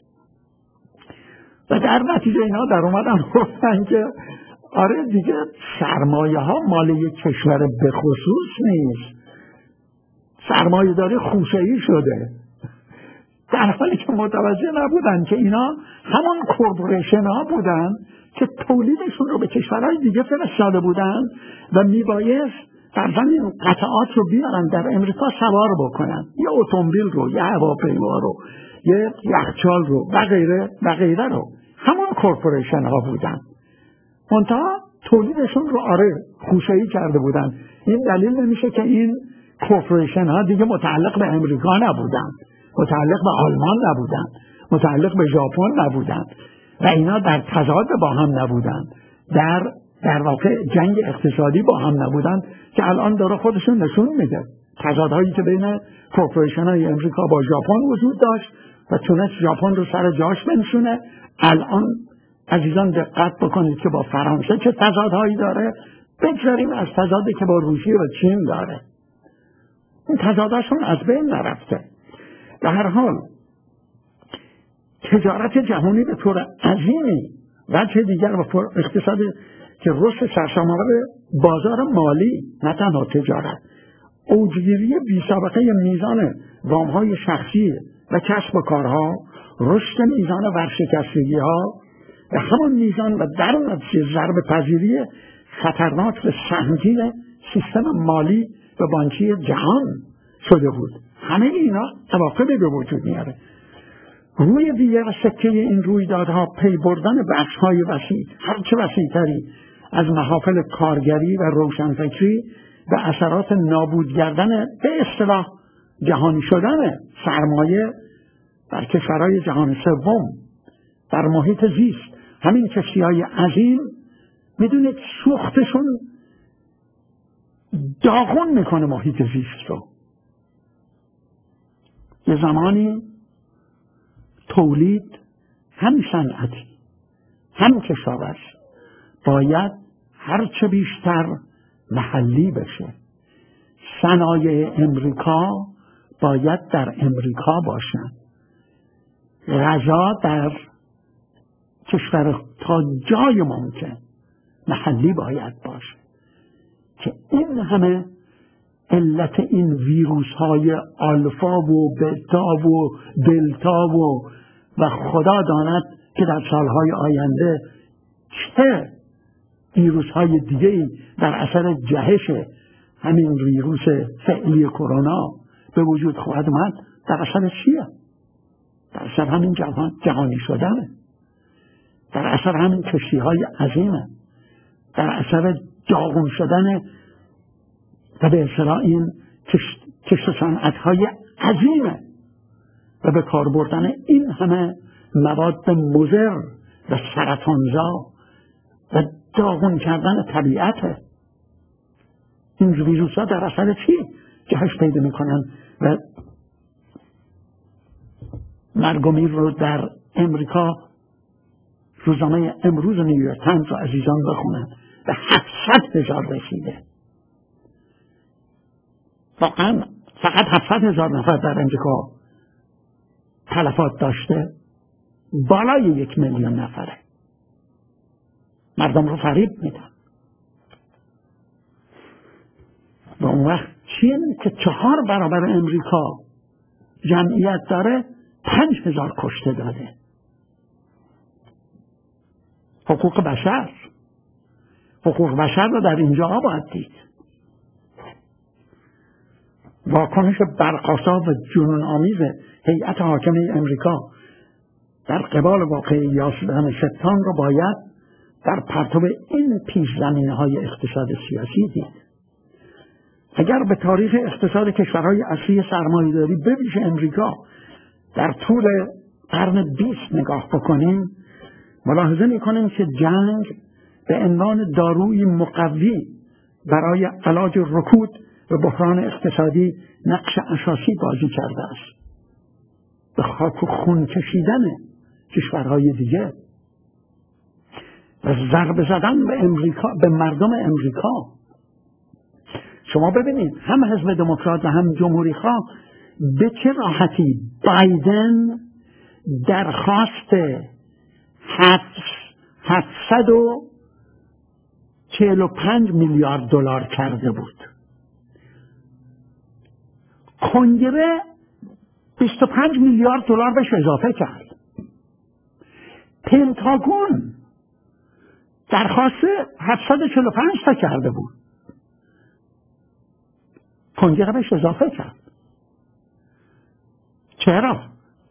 و در نتیجه اینا در اومدن گفتن که آره دیگه سرمایه ها مال یک کشور به خصوص نیست، سرمایه داری خوشه‌ای شده، در حالی که متوجه نبودن که اینا همان کورپوریشن ها بودن که تولیدشون رو به کشورهای دیگه فرستاده بودن و میبایست در زمین قطعات رو بیارن در امریکا سوار بکنن، یه اتومبیل رو، یه هواپیما رو، یه یخچال رو و غیره و غیره رو، همون کورپوریشن ها بودن. منتها تولیدشون رو آره خوشه‌ای کرده بودن. این دلیل نمیشه که این کورپوریشن ها دیگه متعلق به امریکا نبودن، متعلق به آلمان نبودن، متعلق به ژاپن نبودن و اینا در تضاد با هم نبودن، در در واقع جنگ اقتصادی با هم نبودن که الان داره خودشون نشون میده. تضادهایی که بین کورپوریشن های امریکا با ژاپن وجود داشت و تونست ژاپن رو سر جاش بنشونه. الان عزیزان دقت بکنید که با فرانسه چه تضادهایی داره، بگذاریم از تضادی که با روسیه و چین داره. این تضادشون از بین نرفته. در هر حال تجارت جهانی به طور عظیمی وجه دیگر و اقتصاد که رشد سرسام‌آور بازار مالی، نه تنها تجارت، اوجگیری بی‌سابقه میزان وام‌های شخصی و کسب و کارها، رشد میزان ورشکستگی‌ها و همان میزان و در نتیجه ضربه پذیری خطرناک و سنگین سیستم مالی و بانکی جهان شده بود. همه اینا عواقبی به وجود میاره. روی دیگر سکه این رویدادها پی بردن بخش‌های وسیع، هرچه وسیع‌تری از محافل کارگری و روشنفکری و اثرات نابود کردن به اصطلاح جهانی شدن سرمایه در کشورهای جهان سوم در محیط زیست. همین کشتی‌های عظیم میدونید سوختشون داغون میکنه محیط زیست رو. یه زمانی تولید هم صنعتی هم کشاورزی باید هرچه بیشتر محلی بشه. صنایع امریکا باید در امریکا باشن، غذا در کشور تا جای ممکن محلی باید باشه که این همه علت این ویروس های آلفا و بتا و دلتا و و خدا داند که در سالهای آینده چه ویروس های دیگه در اثر جهش همین ویروس فعلی کرونا به وجود خواهد اومد، در اثر چیه؟ در اثر همین جهان جهانی شدنه، در اثر همین کشتی های عظیمه، در اثر داغون شدن و به اصطلاح این کشت صنعت های عظیمه و به کار بردن این همه مواد مضر و سرطانزا و داغون کردن طبیعته. این ویروس ها در اثر چی جهش پیدا میکنن و مرگ و میر رو در امریکا روزنامه امروز نیویورک تایمز رو عزیزان بخونن به هفتصد هزار رسیده. واقعا فقط هفتصد هزار نفر در امریکا تلفات داشته، بالای یک میلیون نفره. مردم رو فریب میدن. و اون وقت چین که چهار برابر امریکا جمعیت داره پنج هزار کشته داده. حقوق بشر حقوق بشر رو در اینجا باید دید. واکنش برقاسا و جنون آمیز هیئت حاکمه امریکا در قبال واقعیات شدن سپتامبر رو باید در پرتو این پیش زمینه های اقتصاد سیاسی دید. اگر به تاریخ اقتصاد کشورهای اصلی سرمایه‌داری به ویژه امریکا در طول قرن بیست نگاه بکنیم، ملاحظه می‌کنیم که جنگ به عنوان داروی مقوی برای علاج رکود و بحران اقتصادی نقش اساسی بازی کرده است. به خاک و خون کشیدن کشورهای دیگه. و ضربه زدن به امریکا، به مردم امریکا. شما ببینید هم حزب دموکرات و هم جمهوری خواه به چه راحتی بایدن درخواست هفتصد و چهل و پنج میلیارد دلار کرده بود. کنگره بیست و پنج میلیارد دلار بهش اضافه کرد. پنتاگون درخواست هفتصد و چهل و پنج تا کرده بود، کنگره بهش اضافه کرد. چرا؟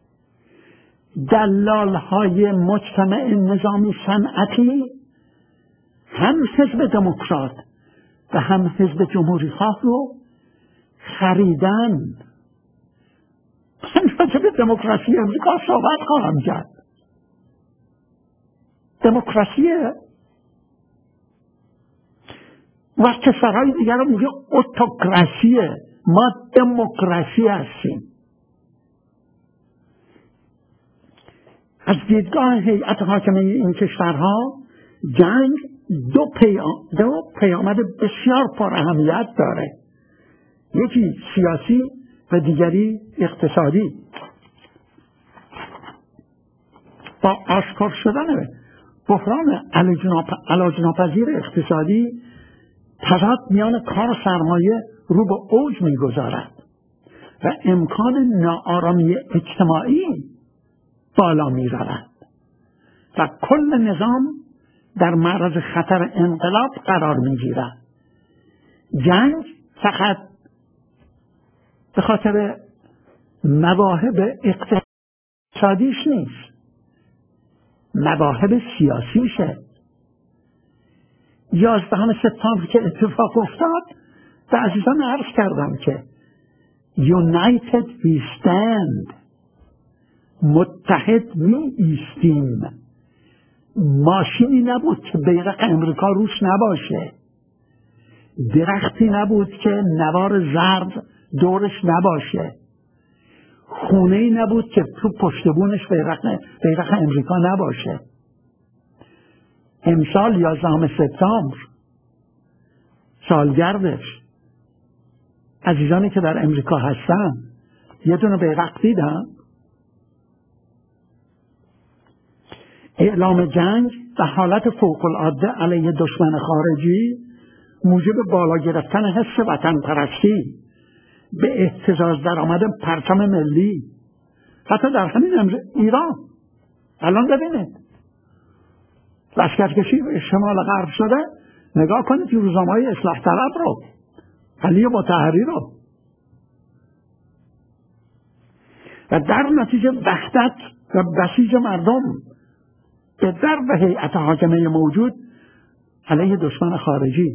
دلال های مجتمع نظامی صنعتی هم حزب دموکرات و هم حزب جمهوری خواه رو خریدن. من راجع به دموکراسی امریکا صحبت خواهم کرد. دموکراسی و کشورهای دیگر رو میگه اتوکراسیه، ما دموکراسی هستیم. از دیدگاه هیئت حاکمه این کشورها جنگ دو پیام دو پیامد بسیار پر اهمیت داره، یکی سیاسی و دیگری اقتصادی. با آشکار شدن بحران علاج‌ناپذیر اقتصادی تضاد میان کار و سرمایه رو به اوج میگذارد و امکان ناآرامی اجتماعی بالا می رود و کل نظام در معرض خطر انقلاب قرار می گیرد. جنگ فقط به خاطر مواهب اقتصادیش نیست، مواهب سیاسیشه. یازدهم سپتامبر که اتفاق افتاد به عزیزان عرض کردم که United we stand، متحد می ایستیم. ماشینی نبود که بیرق امریکا روش نباشه، درختی نبود که نوار زرد دورش نباشه، خونه‌ای نبود که تو پشتبونش بیرق بیرق امریکا نباشه. امسال یازدهم سپتامبر سالگردش، عزیزانی که در امریکا هستن یه دونه بیرق دیدن. اعلام جنگ و حالت فوق العاده علیه دشمن خارجی موجب بالا گرفتن حس وطن پرستی، به اهتزاز در آمد پرچم ملی. حتی در همین ایران الان ببینید لشکرکشی به شمال غرب شده. نگاه کنید روزنامه‌های اصلاح طلب رو، علی مطهری رو، و در نتیجه وحدت و بسیج مردم به درد هیئت حاکمه موجود علیه دشمن خارجی.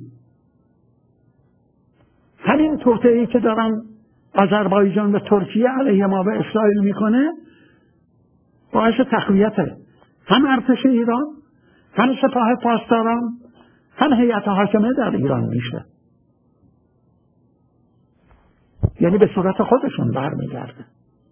همین توطئه‌ای که دارن آذربایجان و ترکیه علیه ما به اسرائیل میکنه باعث تقویت هم ارتش ایران، هم سپاه پاسداران، هم هیئت حاکمه در ایران میشه. یعنی به صورت خودشون برمیگرده.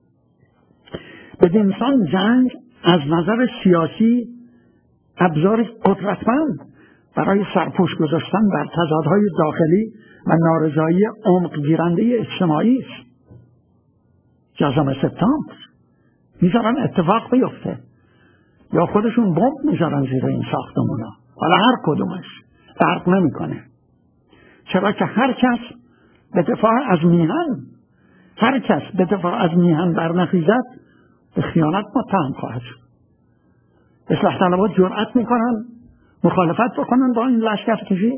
بدین سان جنگ از نظر سیاسی ابزار قدرتمند برای سرپوش گذاشتن بر تضادهای داخلی و نارضایی عمق گیرنده اجتماعی است. یازدهم سپتامبر میذارن اتفاق بیفته یا خودشون بمب میذارن زیر این ساختمونا، حالا هر کدومش فرق نمیکنه. چرا که هر کس به دفاع از میهن هر کس به دفاع از میهن برنخیزد به خیانت متهم خواهد شد. اصلاح طلبها جرأت میکنن مخالفت بکنن با این لشکرکشی،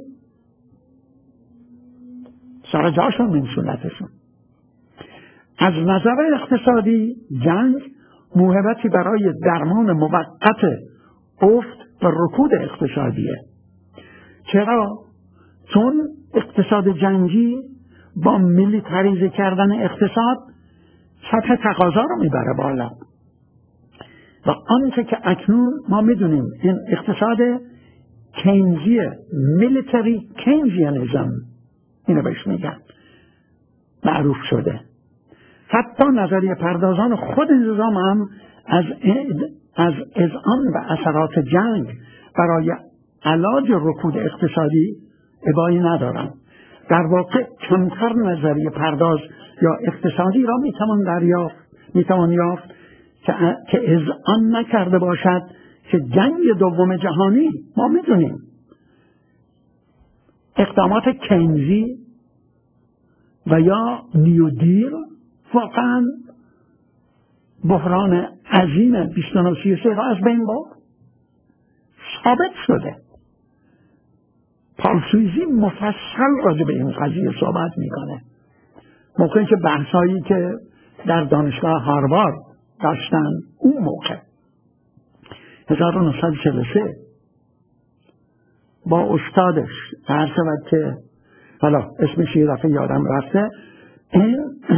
سر جاشون منشونتشون. از نظر اقتصادی جنگ موهبتی برای درمان موقت افت و رکود اقتصادیه. چرا؟ چون اقتصاد جنگی با میلیتاریزه کردن اقتصاد سطح تقاضا رو میبره بالا و آنچه که اکنون ما میدونیم این اقتصاد کینزیه، میلیتری کینزیانیزم اینو بهش میگن، معروف شده. حتی نظریه پردازان خود نظام هم از از اذعان و اثرات جنگ برای علاج رکود اقتصادی ابایی ندارم. در واقع کمتر نظریه پرداز یا اقتصادی را میتوان دریافت میتوان یافت که که اذعان نکرده باشد که جنگ دوم جهانی، ما میدونیم اقدامات کینزی و یا نیو دیل واقعا بحران عظیم بیست و نه سی و سه را از بین برد. ثابت شده. پال سویزی مفصل راجع به این قضیه صحبت میکنه. موقعی که بحثایی که در دانشگاه هاروارد داشتن اون موقع هزار و نهصد و چهل و سه با استادش هر شود که حالا اسمش یه دفعه یادم رفته، این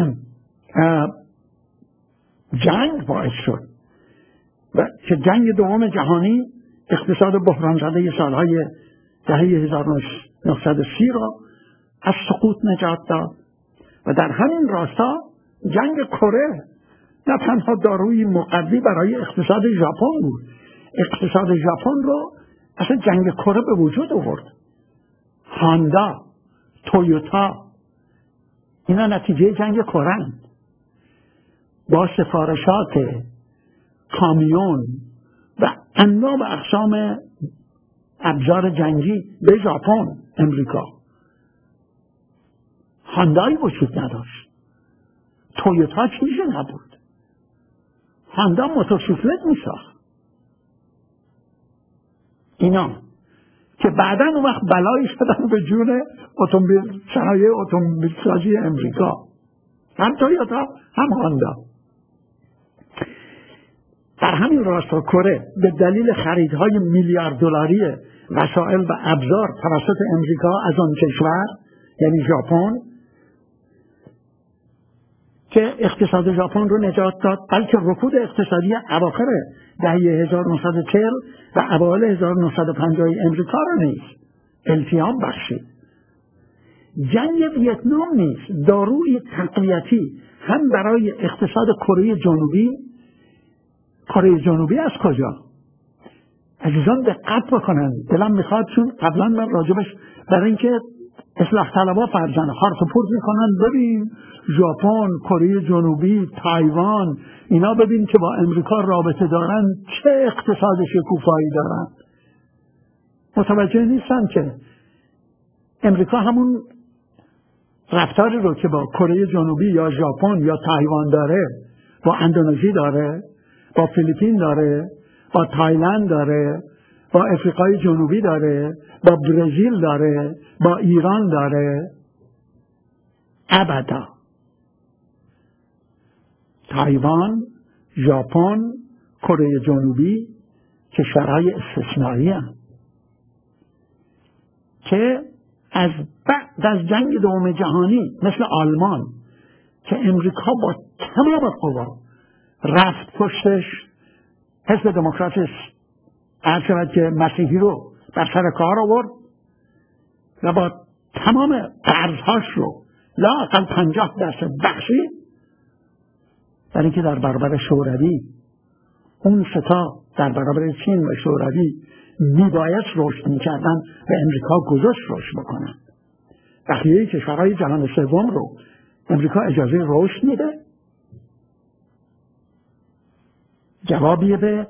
جنگ باعث شد و که جنگ دوم جهانی اقتصاد بحران زده سالهای دهه هزار و نهصد و سی را از سقوط نجات داد و در همین راستا جنگ کره نه تنها داروی مقوی برای اقتصاد ژاپن بود، اقتصاد ژاپن رو اصلا جنگ کره به وجود آورد. هاندا، تویوتا، اینا نتیجه جنگ کره با سفارشات کامیون و انواع و اقسام ابزار جنگی به ژاپن، امریکا. هاندایی وجود نداشت، تویوتا چیزی نبود. هاندا موتورسیکلت میساخت. اینا که بعداً اون وقت بلایی شدن به جون اتومبیل صنایع اتومبیل سازی امریکا، هم تویوتا هم هاندا. در همین راستا کره به دلیل خریدهای میلیارد دلاری وسایل و ابزار توسط امریکا از آن کشور یعنی ژاپن که اقتصاد ژاپن رو نجات داد، بلکه رکود اقتصادی اواخر دهه هزار و نهصد و چهل و اوایل هزار و نهصد و پنجاه امریکا رو نیز التیام بخشید. جنگ ویتنام نیز داروی تقویتی هم برای اقتصاد کره جنوبی. کره جنوبی از کجا؟ عزیزان دقت بکنن، دلم میخواد چون قبلا من راجبش برای اینکه اصلاح طلبها فرزن هارت پورت میکنن، ببین ژاپن، کره جنوبی، تایوان، اینا ببین که با امریکا رابطه دارن چه اقتصاد شکوفایی دارن. متوجه نیستن که امریکا همون رفتاری رو که با کره جنوبی یا ژاپن یا تایوان داره با اندونزی داره، با فیلیپین داره، با تایلند داره، با افریقای جنوبی داره، با برزیل داره، با ایران داره. ابدا. تایوان، ژاپن، کره جنوبی کشورهای استثنایی هستند که از بعد از جنگ دوم جهانی مثل آلمان که امریکا با تمام قوا رفت پشتش، حزب دموکراتش هر شود که مسیحی رو بر سر کار آورد و با تمام قرضهاش رو لااقل پنجاه درصد بخشید، در اینکه در برابر شوروی اون ستا در برابر چین و شوروی میباید رشد میکردن و امریکا گذاشت رشد بکنن. بقیه کشورهای جهان سوم رو امریکا اجازه رشد میده؟ جوابیه به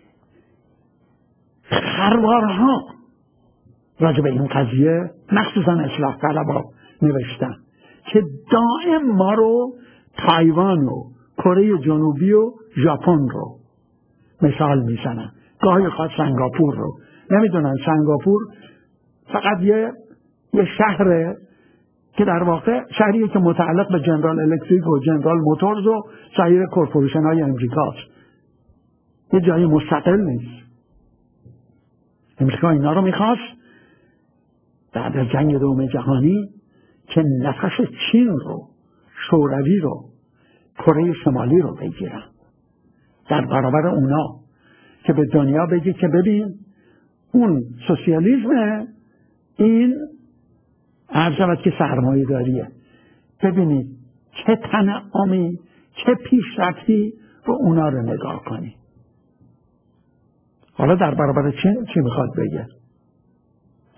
خروارها راجع به این قضیه مخصوصا اصلاح طلبها نوشتن که دائم ما رو تایوان و کره جنوبی و ژاپن رو مثال میزنن، گاهی خواهد سنگاپور رو. نمیدونن سنگاپور فقط یه یه شهره که در واقع شهریه که متعلق به جنرال الکتریک و جنرال موتورز و سایر کورپوریشن های امریکاست، یه جایی مستقل نیست. امریکا اینا رو میخواست بعد از جنگ دوم جهانی که نفس چین رو، شوروی رو، کره شمالی رو بگیرن، در برابر اونا که به دنیا بگی که ببین اون سوسیالیسم، این عرض شود که سرمایه داریه. ببینید چه تنعمی، چه پیشرفتی و اونا رو نگاه کنید. حالا در برابر چین چی میخواد بگه؟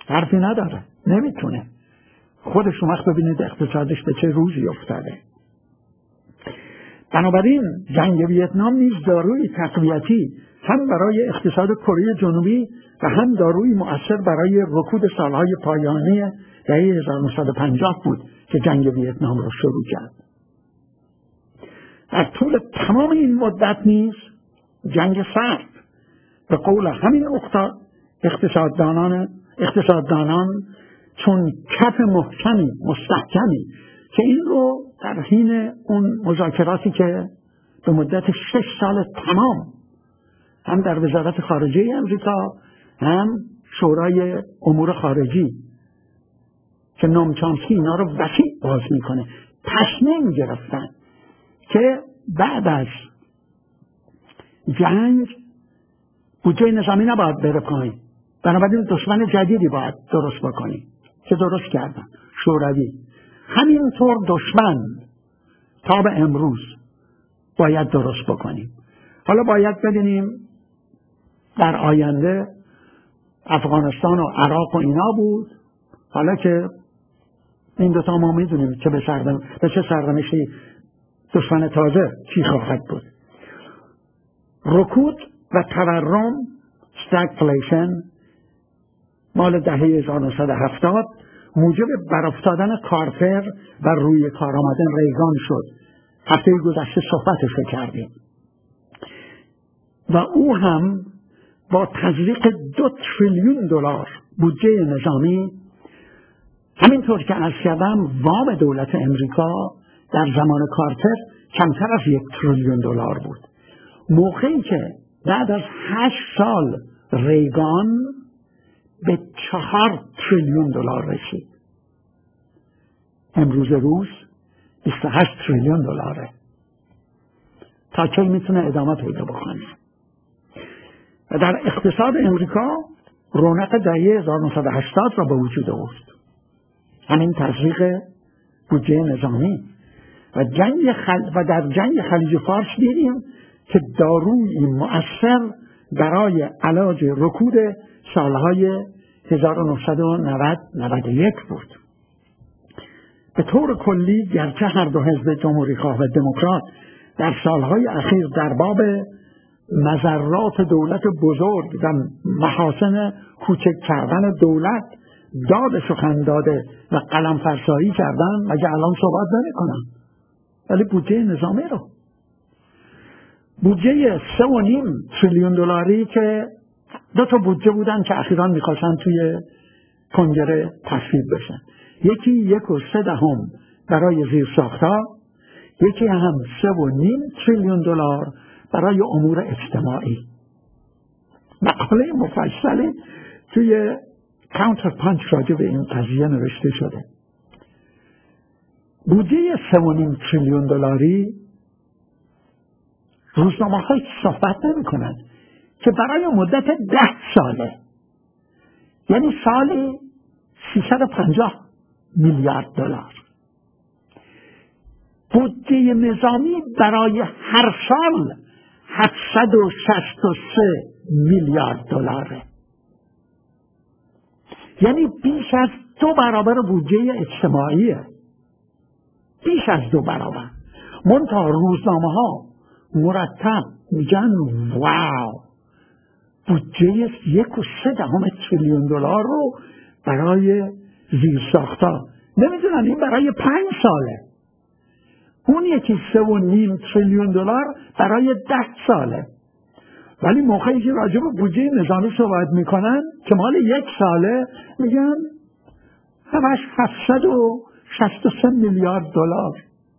حرفی نداره، نمیتونه. خودش اون وقت ببینید اقتصادش به چه روزی افتاده. بنابراین جنگ ویتنام نیز داروی تقویتی هم برای اقتصاد کره جنوبی و هم داروی مؤثر برای رکود سالهای پایانی دهه هزار و نهصد و پنجاه بود که جنگ ویتنام را شروع کرد. در طول تمام این مدت نیز جنگ سرد به قول همین اقتصاددانان اقتصاددانان چون کف محکمی مستحکمی که این رو در حین اون مذاکراتی که به مدت شش سال تمام هم در وزارت خارجه امریکا هم شورای امور خارجی که نام چامسکی اینا رو وسیع باز میکنه، تصمیم گرفتن که بعد از جنگ بودجه نظامی نباید بره پایین، بنابراین دشمن جدیدی باید درست بکنیم که درست کردن شوروی. همینطور دشمن تا به امروز باید درست بکنیم. حالا باید ببینیم در آینده افغانستان و عراق و اینا بود، حالا که این دوتا ما میدونیم که به, به چه سرنوشتی دشمن تازه کی خواهد بود. رکود و تورم استاگفلیشن مال دهه هزار و نهصد و هفتاد موجب برافتادن کارتر و روی کار آمدن ریگان شد. هفته گذشته صحبتش کردیم و او هم با تزریق دو تریلیون دلار بودجه نظامی، همینطور که عرض کردم وام دولت امریکا در زمان کارتر کمتر از یک تریلیون دلار بود. موقعی که بعد از هشت سال ریگان به چهار تریلیون دلار رسید، امروز روز بیست و هشت تریلیون دلاره. تا کی میتونه ادامه پیدا بکنه؟ و در اقتصاد امریکا رونق دهه هزار و نهصد و هشتاد را به وجود آورد، همین تزریق بودجه نظامی و جنگ خل... و در جنگ خلیج فارس دیدیم که داروی مؤثر برای علاج رکود سالهای هزار و نهصد و نود نود و یک بود. به طور کلی گرچه هر دو حزب جمهوری خواه و دموکرات در سالهای اخیر در باب مضرات دولت بزرگ و محاسن کوچک کردن دولت داد سخن داده و قلم فرسایی کردن، مگه الان صحبت نمی کنن؟ ولی بودجه نظامی رو، بودجه سه و نیم تریلیون دلاری که دو تا بودجه بودن که اخیراً میخواستن توی کنگره تصویب بشن، یکی یک و سه دهم برای زیرساخت‌ها، یکی هم سه و نیم تریلیون دلار برای امور اجتماعی. مقاله مفصلی توی کانتر پانچ راجع به این قضیه نوشته شده. بودجه سه و نیم تریلیون دلاری روزنامه‌ها صحبت نمی‌کنند که برای مدت ده ساله، یعنی سالی سیصد و پنجاه میلیارد دلار، بودجه نظامی برای هر سال هفتصد و شصت و سه میلیارد دلاره، یعنی بیش از دو برابر بودجه اجتماعیه، بیش از دو برابر. منتها روزنامه‌ها مرتب میگن واو بودجه یک و سه دهم تریلیون دلار رو برای زیرساخت‌ها، نمیدونن این برای پنج ساله، اون یکی سه و نیم تریلیون دلار برای ده ساله. ولی موقعی که راجع به بودجه نظامی صحبت میکنن که مال یک ساله، میگن همش هفتصد و شصت و سه میلیارد دلار.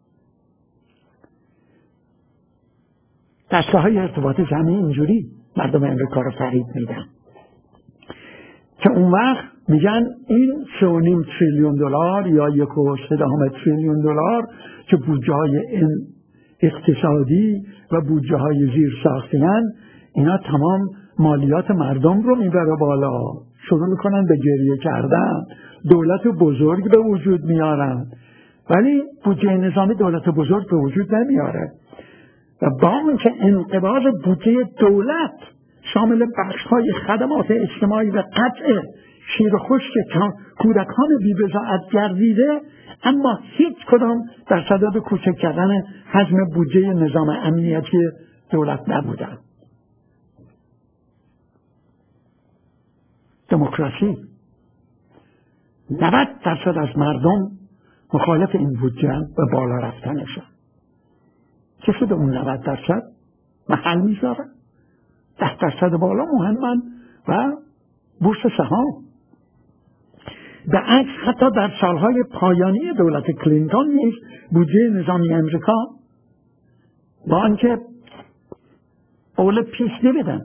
دستگاه‌های ارتباط جمعی اینجوری مردم امریکا رو فریب میدن که اون وقت میگن این سه و نیم تریلیون دلار یا یک و سه دهم تریلیون دلار که بودجه های اقتصادی و بودجه های زیر ساختن، اینا تمام مالیات مردم رو میبره بالا، شروع میکنن به گریه کردن، دولت بزرگ به وجود میارن. ولی بودجه نظامی دولت بزرگ به وجود نمیاره و با اینکه انقباض بودجه دولت شامل بخش‌های خدمات اجتماعی و قطع شیر خشک کودکان بی‌بضاعت گردیده، اما هیچ کدام در صدد کوچک کردن حجم بودجه نظام امنیتی دولت نبودند. دموکراسی نود درصد از مردم مخالف این بودجه به بالا رفتنشه. چه شده اون نود درصد محل میذاره؟ ده درصد بالا مهمن و بورس سهام. به عکس حتی در سالهای پایانی دولت کلینتون نیز بودجه نظامی امریکا با آنکه قول پیش نمیدن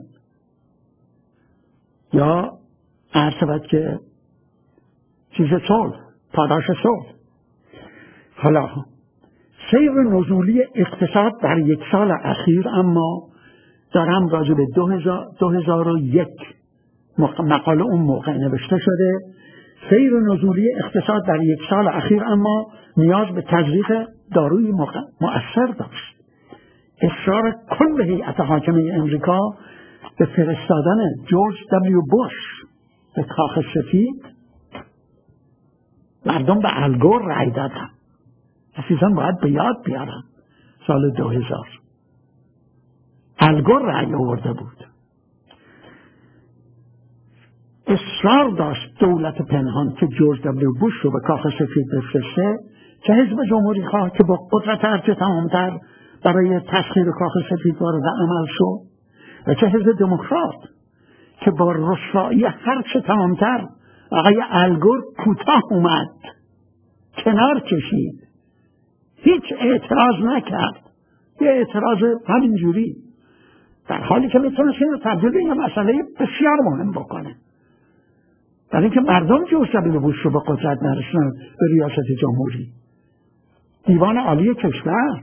یا عرض شود که چیز صلح، پاداش صلح. حالا سیر نزولی اقتصاد در یک سال اخیر، اما دارم راجع به دو هزار و یک مقاله اون موقع نوشته شده، سیر نزولی اقتصاد در یک سال اخیر اما نیاز به تزریق داروی مؤثر داشت. اصرار کل هیئت حاکمه امریکا به فرستادن جورج دبلیو بوش به کاخ سفید، مردم به الگور رأی دادن. عزیزان باید به یاد بیارن سال دو هزار الگور رأی آورده بود، اصرار داشت دولت پنهان که جورج دبلیو بوش رو به کاخ سفید بفرسته، چه حزب جمهوری خواه که با قدرت هرچه تمامتر برای تسخیر کاخ سفید وارد عمل شد و چه حزب دموکرات که با رسوایی هرچه تمامتر آقای الگور کوتاه اومد، کنار کشید، هیچ اعتراض نکرد، یه اعتراض همینجوری، در حالی که میتونست این رو تبدیل به یه مسئله بسیار مهم بکنه، برای اینکه مردم جورج دبلیو بوش رو به قدرت نرسونن به ریاست جمهوری. دیوان عالی کشور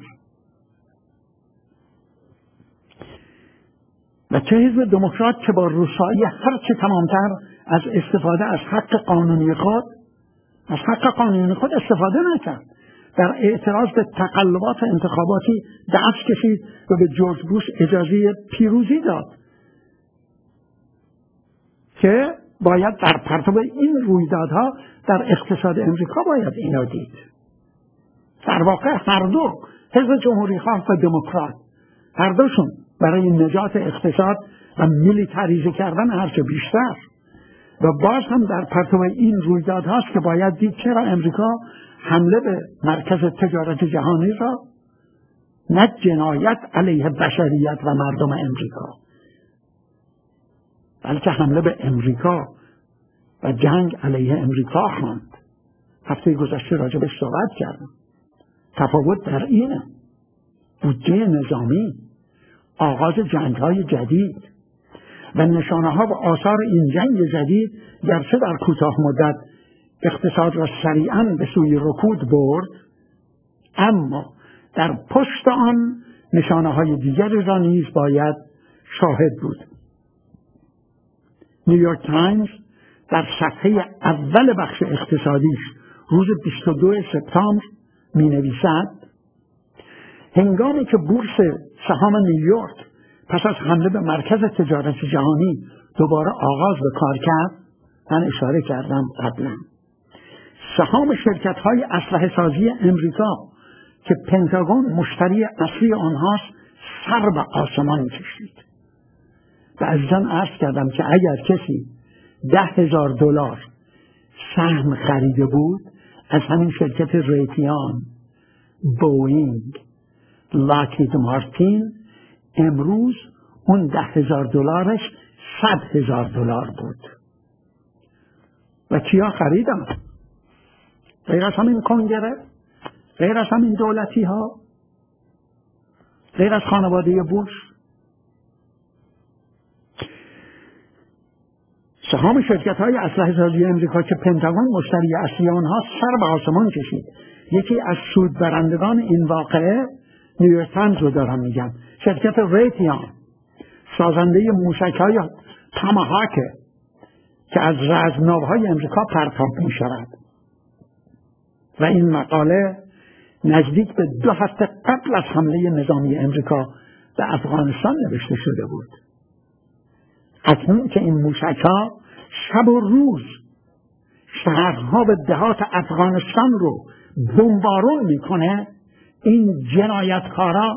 و چه حزب دموکرات که با رسایی هرچه تمامتر از استفاده از حق قانونی خود از حق قانونی خود استفاده نکرد، در اعتراض به تقلبات انتخاباتی دست کشید و به جورج بوش اجازه پیروزی داد که باید در پرتو این رویدادها در اقتصاد امریکا باید اینا دید. در واقع هر دو حزب جمهوری خواه و دموکرات، هر دوشون برای نجات اقتصاد و میلیتاریزه کردن هرچه بیشتر و باز هم در پرتو این رویدادهاست که باید دید چرا امریکا حمله به مرکز تجارت جهانی را نه جنایت علیه بشریت و مردم امریکا، بلکه حمله به امریکا و جنگ علیه امریکا خواند. هفته گذشته راجع بهش صحبت کردم. تفاوت در اینه، بودجه نظامی، آغاز جنگ‌های جدید و نشانه‌ها و آثار این جنگ جدید گرچه در کوتاه مدت اقتصاد را سریعاً به سوی رکود برد، اما در پشت آن نشانه‌های دیگری را نیز باید شاهد بود. نیویورک تایمز در صفحه اول بخش اقتصادیش روز بیست و دو سپتامبر می نویسد هنگامی که بورس سهام نیویورک پس از حمله به مرکز تجارت جهانی دوباره آغاز به کار کرد، من اشاره کردم قبلا، سهام شرکت‌های اسلحه سازی امریکا که پنتاگون مشتری اصلی آنهاست سر به آسمان کشید. و عزیزان عرض کردم که اگر کسی ده هزار دلار سهم خریده بود از همین شرکت ریتیان، بوئینگ، لاکهید مارتین، امروز اون ده هزار دلارش صد هزار دلار بود. و کیا خریدن؟ غیر از همین کنگره، غیر از همین دولتی ها، غیر از خانواده بوش. سهام شرکت های اسلحه سازی امریکا که پنتاگون مشتری اصلی آنها سر به آسمان کشید. یکی از سود برندگان این واقعه نیویورک تایمز رو دارم میگم، شرکت ریتیان، سازنده موشک‌های تاماهاک که از رزمناوهای امریکا پرتاب می شود. و این مقاله نزدیک به دو هفته قبل از حمله نظامی امریکا به افغانستان نوشته شده بود. اکنون که این موشک‌ها شب و روز شهرها و دهات افغانستان رو بمبارون میکنه، این جنایتکارا،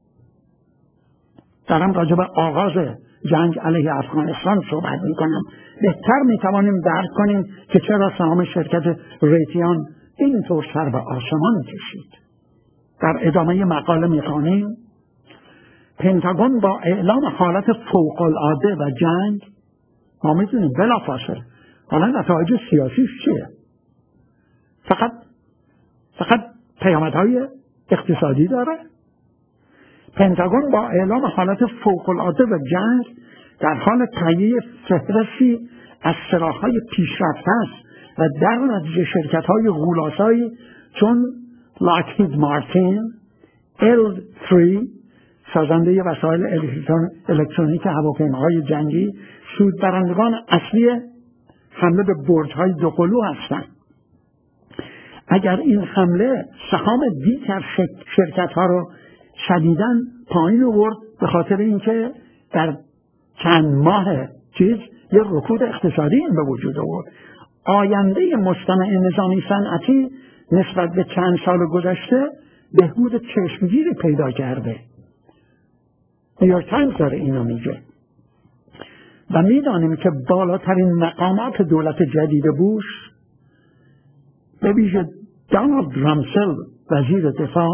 دارم راجع به آغاز جنگ علیه افغانستان صحبت میکنم، بهتر میتوانیم درک کنیم که چرا سهام شرکت ریتیان اینطور سر به آسمان کشید. در ادامه مقاله میخوانیم پنتاگون با اعلام حالت فوق العاده و جنگ، ما میدونیم بلافاصله، حالا نتایج سیاسیش چیه؟ فقط فقط پیامدهای اقتصادی داره. پنتاگون با اعلام حالت فوق العاده و جنگ در حال تهیه فهرستی از سلاح‌های پیشرفته است و در نتیجه شرکت‌های غولاسایی چون لاکهید مارتین، ال سه سازنده وسایل الکترونیک هواپیماهای جنگی سودبرندگان اصلی حمله به برج‌های دوقلو هستند. اگر این حمله سهام دیگر شرکت‌ها رو شدیداً پایین آورد به خاطر اینکه در چند ماه چیز یه رکود اقتصادی این به وجود آورد. آینده مصطنع نظامی صنعتی نسبت به چند سال گذشته بهبود چشمگیری پیدا کرده. نیویورک تایمز داره اینو میگه و میدانیم که بالاترین مقامات دولت جدید بوش، به ویژه دونالد رامسفلد وزیر دفاع،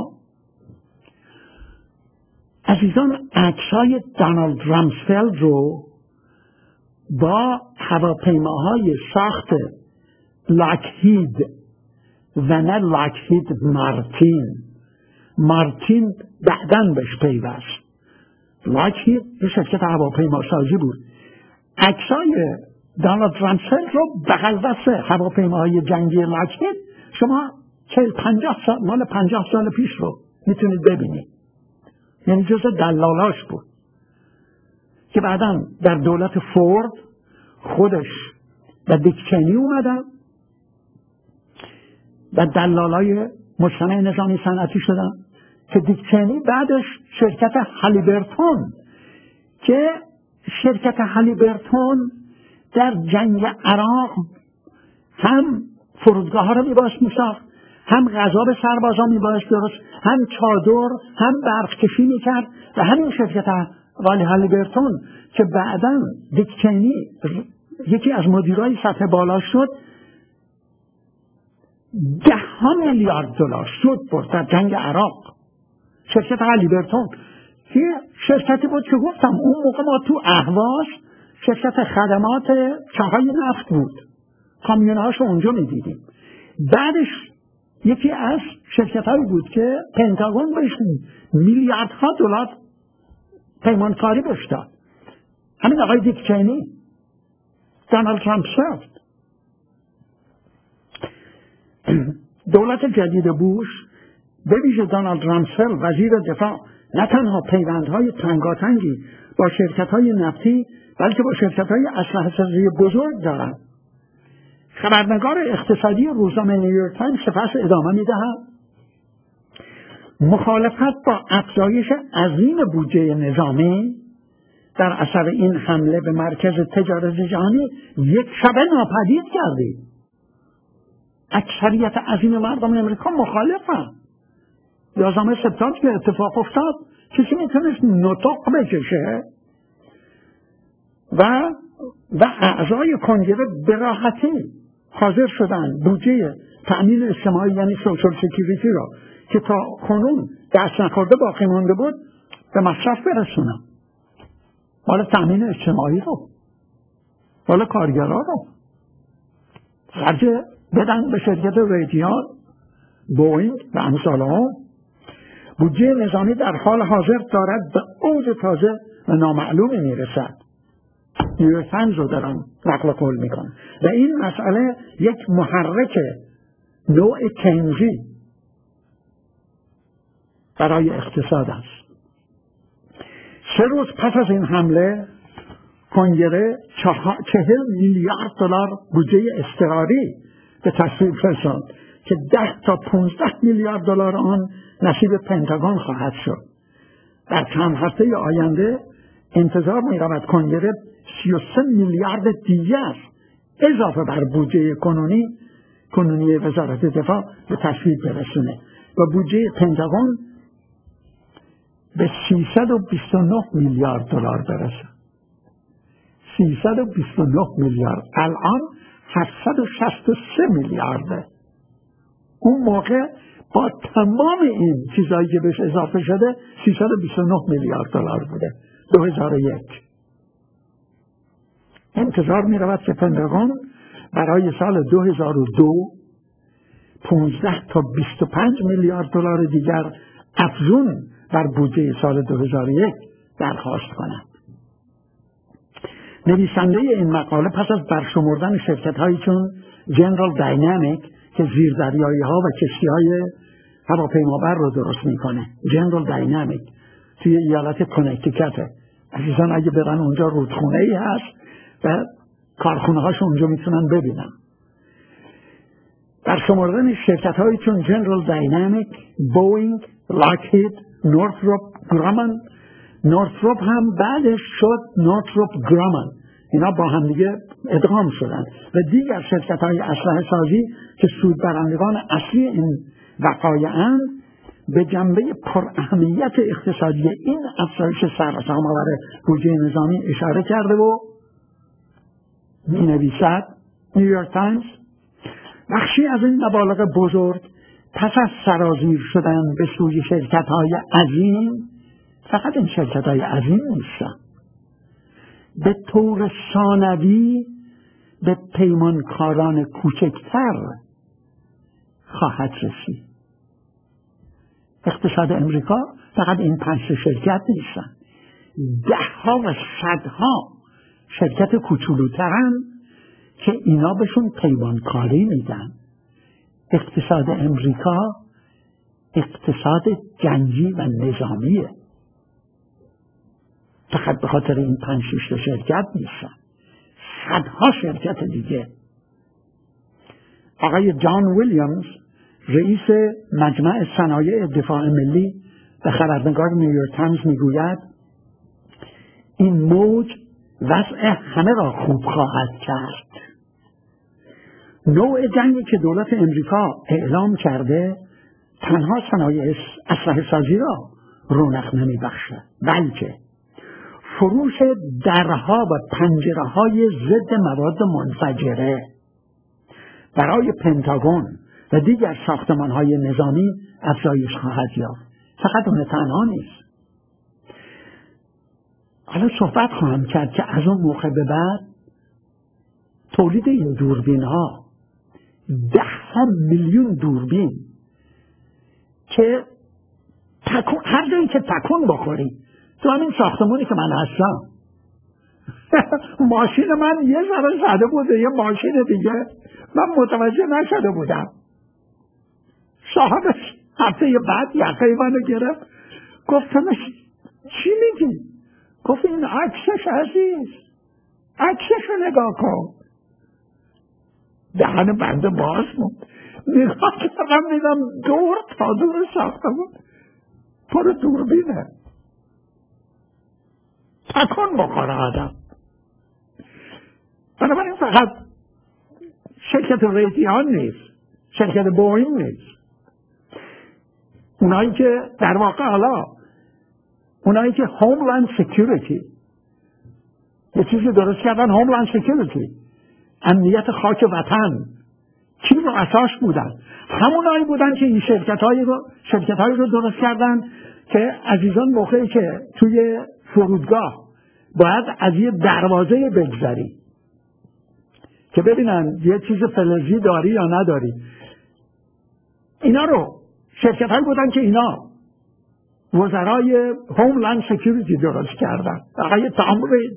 عزیزان عکسای دونالد رامسفلد رو با هواپیماهای ساخت لاکهید و نه لاکهید مارتین، مارتین بعداً بهش پیوست، لاکهید یه شرکت هواپیما سازی بود، عکسای دونالد رامسفلد رو بغل دست هواپیماهای جنگی لاکهید شما چهل پنجاه سال مال پنجاه سال پیش رو میتونید ببینید، یعنی جزء دلالاش بود که بعداً در دولت فورد خودش و دیک چینی اومدن و دلالای مصنع نظامی صنعتی شدن که دیک چینی بعدش شرکت هالیبرتون، که شرکت هالیبرتون در جنگ عراق هم فرودگاه ها رو میبایست میساخت، هم غذا به سربازا میبایست درست، هم چادر، هم برق کشی میکرد و همین شرکت والی هالیبرتون که بعداً دیک چینی یکی از مدیرای سطح بالا شد، ده ها میلیارد دلار سود برد در جنگ عراق. شرکت هالیبرتون که شرکتی بود که گفتم اون موقع ما تو اهواز شرکت خدمات چاهای نفت بود، کامیونهاشو اونجا میدیدیم. بعدش یکی از شرکت هایی بود که پنتاگون بهش میلیاردها دلار پیمانکاری بهش داد، همین آقای دیک چینی، دونالد رامسفلد. دولت جدید بوش به ویژه دونالد رامسفلد وزیر دفاع نه تنها پیوندهای تنگاتنگی با شرکت‌های نفتی بلکه با شرکت‌های اسلحه‌سازی بزرگ دارند. خبرنگار اقتصادی روزنامه نیویورک تایمز سپس ادامه می‌دهد مخالفت با افزایش عظیم بودجه نظامی در اثر این حمله به مرکز تجارت جهانی یک شبه ناپدید کردید. اکثریت عظیم مردم امریکا مخالفن. یازدهم سپتامبر که اتفاق افتاد کسی میتونست نطق بکشه و و اعضای کنگره به راحتی حاضر شدن بودجه تأمین اجتماعی یعنی سوشال سکیوریتی را که تا کنون دست نخورده باقی مانده بود به مصرف برسونن، مال تأمین اجتماعی رو، مال کارگرها رو خرج بدن به شرکت ریتیان، بوئینگ و امثال ها. بودجه نظامی در حال حاضر دارد به اوج تازه و نامعلومی میرسد. نیویورک تایمز رو دارم نقل قول میکنم و این مسئله یک محرک نوع کینزی برای اقتصاد است. سه روز پس از این حمله کنگره چهل میلیارد دلار بودجه اضطراری به تصویب فرستاد که ده تا پونزده میلیارد دلار آن نصیب پنتاگون خواهد شد. در چند هفته آینده انتظار می رود کنگره سی و سه میلیارد دیگر اضافه بر بودجه کنونی کنونی وزارت دفاع به تصویب برسونه و بودجه پنتاگون به سیصد و بیست و نه میلیارد دلار برسه. سیصد و بیست و نه میلیارد، الان هفتصد و شصت و سه میلیارده. اون موقع با تمام این چیزایی که بهش اضافه شده سیصد و بیست و نه میلیارد دلار بوده دو هزار و یک. انتظار می رود که پنتاگون برای سال دو هزار و دو پانزده تا بیست و پنج میلیارد دلار دیگر افزون بر بودجه سال دو هزار و یک درخواست کند. نویسنده این مقاله پس از برشمردن شرکت هایی چون جنرال داینامیک که زیردریایی ها و کشتی های هواپیمابر رو درست میکنه، جنرال داینامیک توی ایالت کنکتیکته، عزیزان اگه برن اونجا رودخونه ای هست و کارخونه هاش اونجا میتونن ببینن. برشمردن شرکت هایی چون جنرال داینامیک، بوینگ، لاکهید، نورثروپ گرامان، نورثروپ هم بعدش شد نورثروپ گرامان، اینا با هم دیگه ادغام شدن و دیگر شرکت های اسلحه سازی که سودبرندگان اصلی این وقایع‌اند به جنبه پر اهمیت اقتصادی این افزایش سرسام‌آور بودجه نظامی اشاره کرده و می نویسد نیویورک تایمز: بخشی از این مبالغ بزرگ پس از سرازیر شدن به سوی شرکت های عظیم، فقط این شرکت های عظیم نیستن، به طور ثانوی به پیمانکاران کوچکتر خواهد رسید. اقتصاد امریکا فقط این پنج شرکت نیستن، ده ها و صدها شرکت کوچولوترن که اینا بهشون پیمانکاری میدن. اقتصاد امریکا اقتصاد جنگی و نظامیه، فقط به خاطر این پنج شش شرکت نیستن، صدها شرکت دیگه. آقای جان ویلیامز رئیس مجمع صنایع دفاع ملی به خبرنگار نیویورک تایمز میگوید این موج وضع همه را خوب خواهد کرد. نوع جنگی که دولت امریکا اعلام کرده تنها صنایع اسلحه سازی را رونق نمیبخشد، بلکه فروش درها و پنجره های ضد مواد منفجره برای پنتاگون و دیگر ساختمان های نظامی افزایش خواهد یافت. فقط اون تنها نیست. حالا صحبت خواهم کرد که از اون موقع به بعد تولید این دوربین ها، ده ها میلیون دوربین که تکون، هر جایی که تکون بخوری تو همین ساختمانی که من هستم ماشین من یه ذره زده بوده یه ماشین دیگه، من متوجه نشده بودم. صاحبش هفته بعد یقه منو گرفت، گفتمش چی میگی؟ گفت این عکسش عزیز، عکسشو نگاه کن. دهن بنده باز بود، نگاه کردم دیدم دور تا دور ساختمون پر دوربینه. تکون بخوره آدم. بنابراین فقط شرکت ریتیان نیست، شرکت بوئینگ نیست، اونایی که در واقع حالا اونایی که هوملند سکیوریتی یه چیزی درست کردن، هوملند سکیوریتی، امنیت خاک وطن، کی رو اساس بودن؟ همونایی بودن که این شرکت هایی رو شرکت هایی رو درست کردن که عزیزان موقعی که توی فرودگاه باید از یه دروازه بگذری که ببینن یه چیز فلزی داری یا نداری، اینا رو شرکت هایی بودن که اینا وزرای هوملند سکیوریتی درست کردن. آقای تام ریج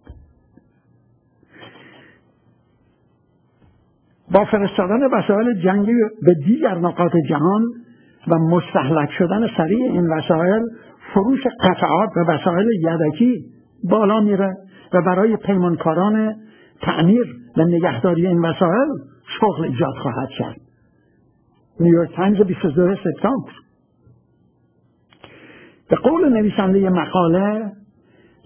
با فرستادن وسایل جنگی به دیگر نقاط جهان و مستهلک شدن سریع این وسایل، فروش قطعات و وسایل یدکی بالا میره و برای پیمانکاران تعمیر و نگهداری این وسایل شغل ایجاد خواهد کرد. نیویورک تایمز بیست و دو سپتامبر. به قول نویسنده مقاله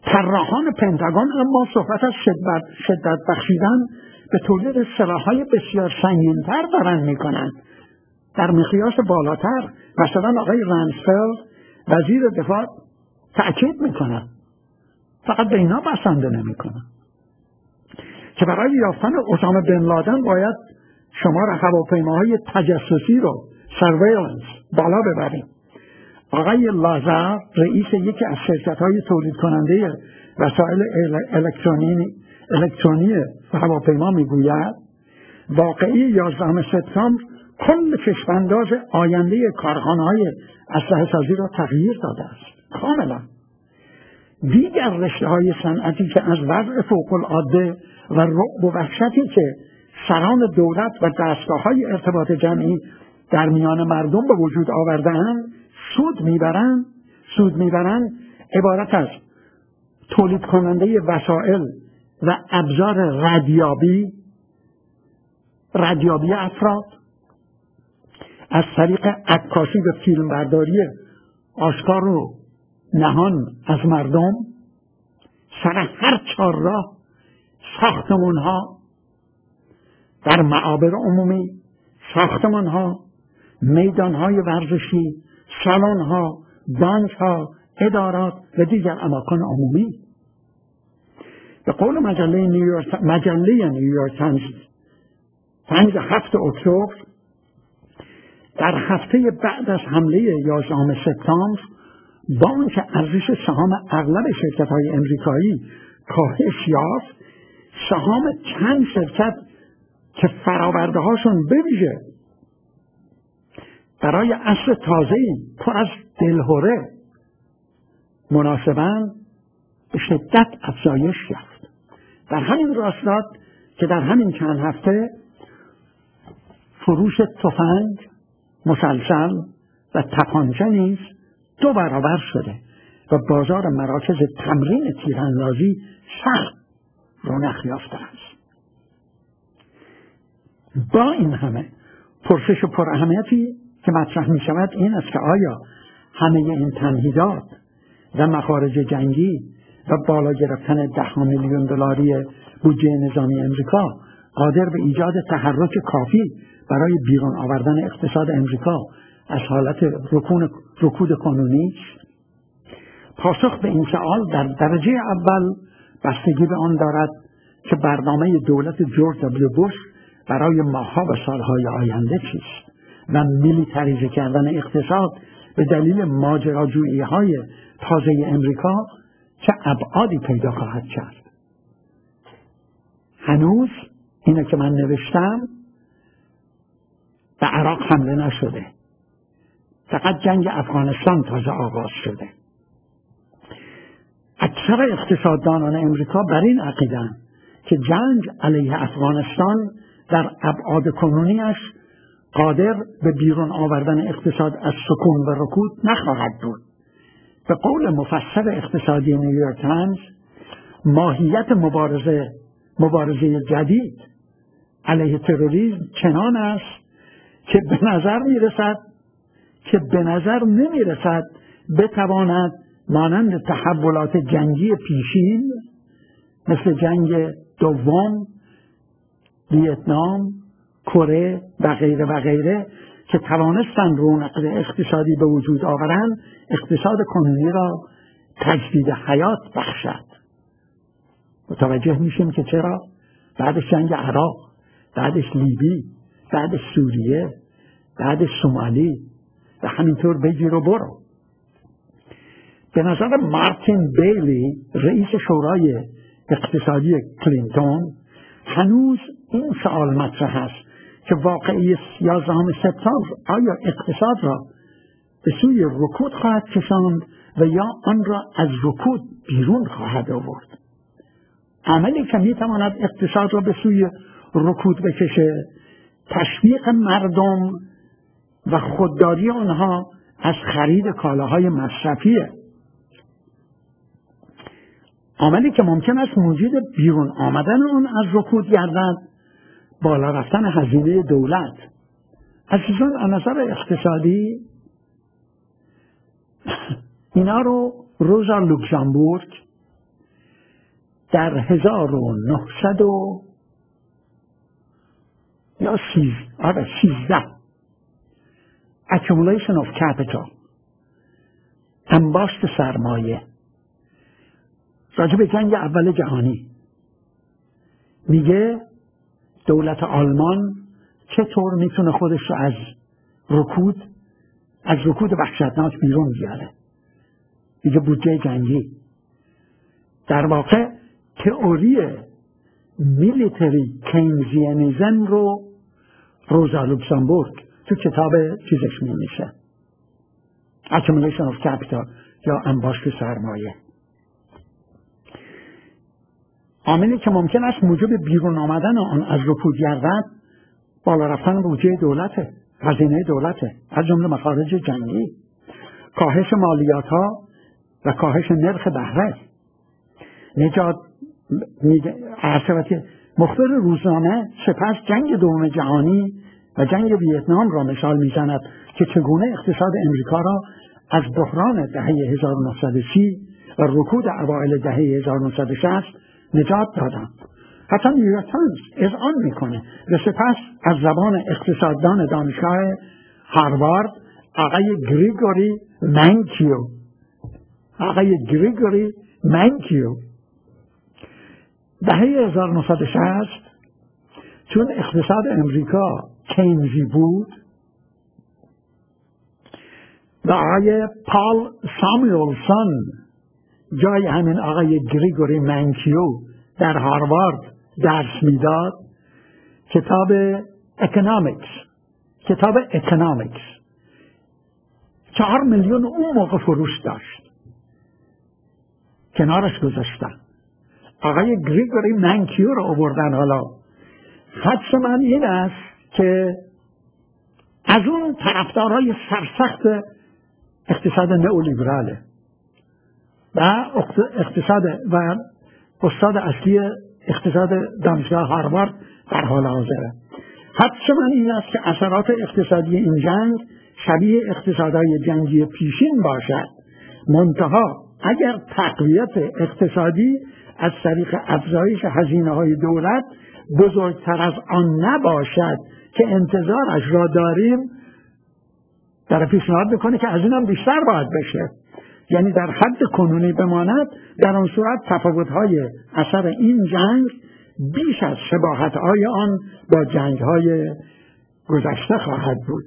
طراحان پنتاگون اما صحبت از شدت, شدت بخشیدن به تولید سلاح‌های بسیار سنگین‌تر دارن میکنن در مقیاس بالاتر. مثلا آقای رمزفلد وزیر دفاع تأکید میکنن، فقط به اینا بسنده نمیکنن که برای یافتن اسامه بن لادن باید شمار هواپیماهای تجسسی رو سرویلنس بالا ببریم. آقای لازر رئیس یکی از شرکت‌های تولید کننده وسایل الکترونی الکترونی هواپیما میگوید واقعی یازدهم سپتامبر کل چشم‌انداز آینده کارخانه‌های اسلحه سازی را تغییر داده است کاملا. دیگر رشته‌های صنعتی که از وضع فوق‌العاده و رعب و وحشتی که سران دولت و دستگاه‌های ارتباط جمعی در میان مردم به وجود آورده‌اند سود میبرند سود میبرند عبارت از تولید کننده وسایل و ابزار ردیابی ردیابی افراد از طریق عکاسی و فیلمبرداری آشکار و نهان از مردم سر هر چهارراه، ساختمان‌ها در معابر عمومی، ساختمان‌ها، میدان‌های ورزشی، سالن‌ها، بانک‌ها، ادارات و دیگر اماکن عمومی. به قول مجله نیویورک مجله نیویورک تایمز پنج هفت اکتبر در هفته بعد از حمله یازدهم سپتامبر بانک ارزش سهام اغلب شرکت‌های امریکایی کاهش یافت. سهام چند شرکت که فرآورده‌هاشون به ویژه برای عصر تازه‌ای پر از دلهره مناسباً به شدت افزایش یافت. در همین راستا که در همین چند هفته فروش تفنگ، مسلسل و تپانچه نیز دو برابر شده و بازار مراکز تمرین تیراندازی سخت رونق یافته است. با این همه پرسش و پراهمیتی که مطرح می شود این است که آیا همه این تمهیدات و مخارج جنگی و بالا گرفتن ده میلیون دلاری بودجه نظامی امریکا قادر به ایجاد تحرک کافی برای بیرون آوردن اقتصاد امریکا از حالت رکون رکود کنونی است؟ پاسخ به این سوال در درجه اول بستگی به آن دارد که برنامه دولت جورج دبلیو بوش برای ماه‌ها و سالهای آینده چیست و میلیتریزه کردن اقتصاد به دلیل ماجراجویی‌های تازه امریکا چه ابعادی پیدا خواهد کرد. هنوز اینه که من نوشتم به عراق حمله نشده، فقط جنگ افغانستان تازه آغاز شده. اکثر اقتصاددانان امریکا بر این عقیده‌اند که جنگ علیه افغانستان در ابعاد کنونیش قادر به بیرون آوردن اقتصاد از سکون و رکود نخواهد بود. به قول مفسر اقتصادی نیویورک تایمز ماهیت مبارزه مبارزه جدید علیه تروریسم چنان است که به نظر میرسد که به نظر نمیرسد بتواند مانند تحولات جنگی پیشین مثل جنگ دوم، ویتنام، کره و غیره و غیره که توانستند رونق اقتصادی به وجود آورند اقتصاد کنونی را تجدید حیات بخشد. متوجه میشیم که چرا؟ بعدش جنگ عراق، بعدش لیبی، بعدش سوریه، بعدش سومالی و همینطور بگیر و برو. به نظر مارتین بیلی رئیس شورای اقتصادی کلینتون هنوز این سوال مطرح است که واقعی یازدهم سپتامبر آیا اقتصاد را به سوی رکود خواهد کشاند و یا آن را از رکود بیرون خواهد آورد. عملی که میتواند اقتصاد را به سوی رکود بکشه تشویق مردم و خودداری آنها از خرید کالاهای مصرفیه. عملی که ممکن است موجب بیرون آمدن آن از رکود گردد بالا رفتن هزینه دولت. عزیزان از نظر اقتصادی اینا رو روزا لوکزامبورگ در هزار و نهصد یا سیز آره سیزده accumulation of capital، انباشت سرمایه، راجع به جنگ اول جهانی میگه دولت آلمان چطور میتونه خودش رو از رکود از رکود وحشتناک بیرون بیاره. میگه بودجه جنگی. در واقع تئوری میلیتری کینزیانیزم رو روزا لوکسامبورگ تو کتاب چیزش می‌نویسه، accumulation of capital یا انباشت سرمایه. عاملی که ممکن است موجب بیرون آمدن آن از رکود گردد بالا رفتن بودجه دولته، هزینه دولته، از جمله مخارج جنگی، کاهش مالیات ها و کاهش نرخ بهره. نجات عرصبت مخبر روزنامه سپس جنگ دوم جهانی و جنگ ویتنام را مثال میزند که چگونه اقتصاد امریکا را از بحران دهه هزار و نهصد و سی و رکود اوایل دهه هزار و نهصد و شصت نجات دادند. حتی نیویورک تایمز اذعان میکنه و سپس از زبان اقتصاددان دانشگاه هاروارد آقای گریگوری منکیو آقای گریگوری منکیو دهه هزار و نهصد و شصت چون اقتصاد امریکا کینزی بود و آقای پال ساموئلسون جای همین آقای گریگوری منکیو در هاروارد درس میداد، کتاب اکونومیکس کتاب اکونومیکس چهار میلیون اون موقع فروش داشت، کنارش گذاشتن. آقای گریگوری منکیو رو آوردن. حالا حدس من این است که از اون طرفدارای سرسخت اقتصاد نئولیبراله و اقتصاد و استاد اصلی اقتصاد دانشگاه هاروارد در حال حاضره. حدس من این است که اثرات اقتصادی این جنگ شبیه اقتصادهای جنگی پیشین باشد، منتها اگر تقویت اقتصادی از طریق افزایش هزینه‌های دولت بزرگتر از آن نباشد که انتظارش را داریم، در پیشنهاد میکنه که از این هم بیشتر باید بشه، یعنی در حد کنونی بماند. در آن صورت تفاوت‌های اثر این جنگ بیش از شباهت‌های آن با جنگ‌های گذشته خواهد بود.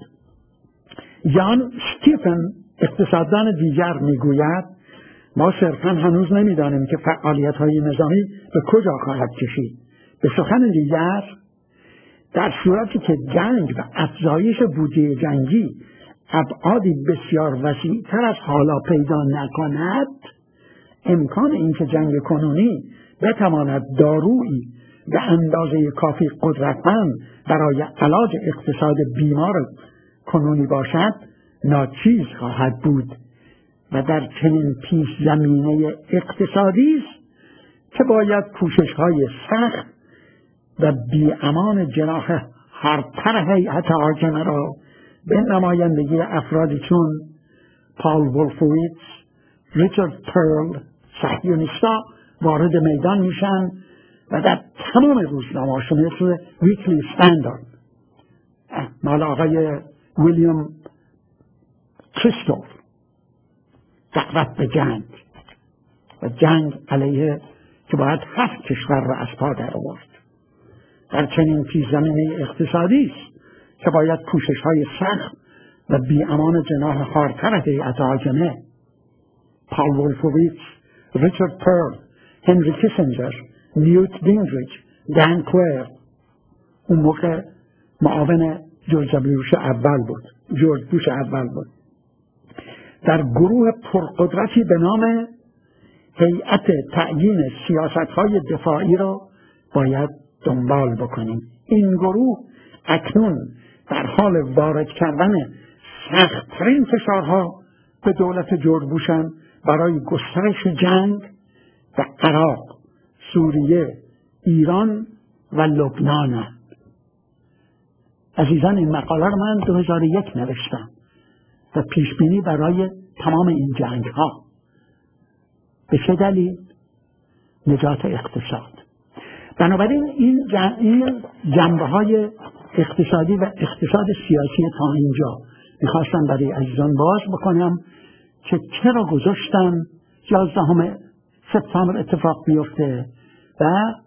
یان استیفن اقتصاددان دیگر میگوید ما صرفاً هنوز نمیدانیم که فعالیت‌های نظامی به کجا خواهد کشید. به سخن دیگر، در صورتی که جنگ و افزایش بودجه جنگی ابعادی بسیار وسیع‌تر از حالا پیدا نکند، امکان اینکه جنگ کنونی بتواند دارویی به اندازه کافی قدرتمند برای علاج اقتصاد بیمار کنونی باشد ناچیز خواهد بود و در چنین پیش زمینه اقتصادی است که باید کوشش‌های سخت و بی‌امان جناح هرتر هیئت حاکمه را به نمایندگی افرادی چون پال ولفویتس، ریچارد پرل، صهیونیستا وارد میدان میشن و در تمام روزنامه‌ها مثل ویکلی استندارد مال آقای ویلیام کریستوف دعوت به جنگ و جنگ علیه که باید هفت کشور را از پا در آورد. در چنین پیش زمینه اقتصادی است که باید کوشش‌های سخت و بی‌امان جناح خارتر هیئت حاکمه پال ولفویتس، ریچارد پرل، هنری کیسینجر، نیوت گینگریچ، دان کویر، اون موقع معاون جورج بوش اول بود جورج بوش اول بود در گروه پرقدرتی به نام هیئت تعیین سیاست‌های دفاعی را باید دنبال بکنیم. این گروه اکنون در حال وارد کردن سخت‌ترین فشارها به دولت جورج بوشن برای گسترش جنگ در عراق، سوریه، ایران و لبنان. عزیزان، این مقاله را من دو هزار و یک نوشتم و پیشبینی برای تمام این جنگ ها. به چه دلیل؟ نجات اقتصاد. بنابراین این این جنبه های اقتصادی و اقتصاد سیاسی تا اینجا میخواستم برای عزیزان باز بکنم که چرا گذاشتن یازدهم سپتامبر اتفاق بیفته و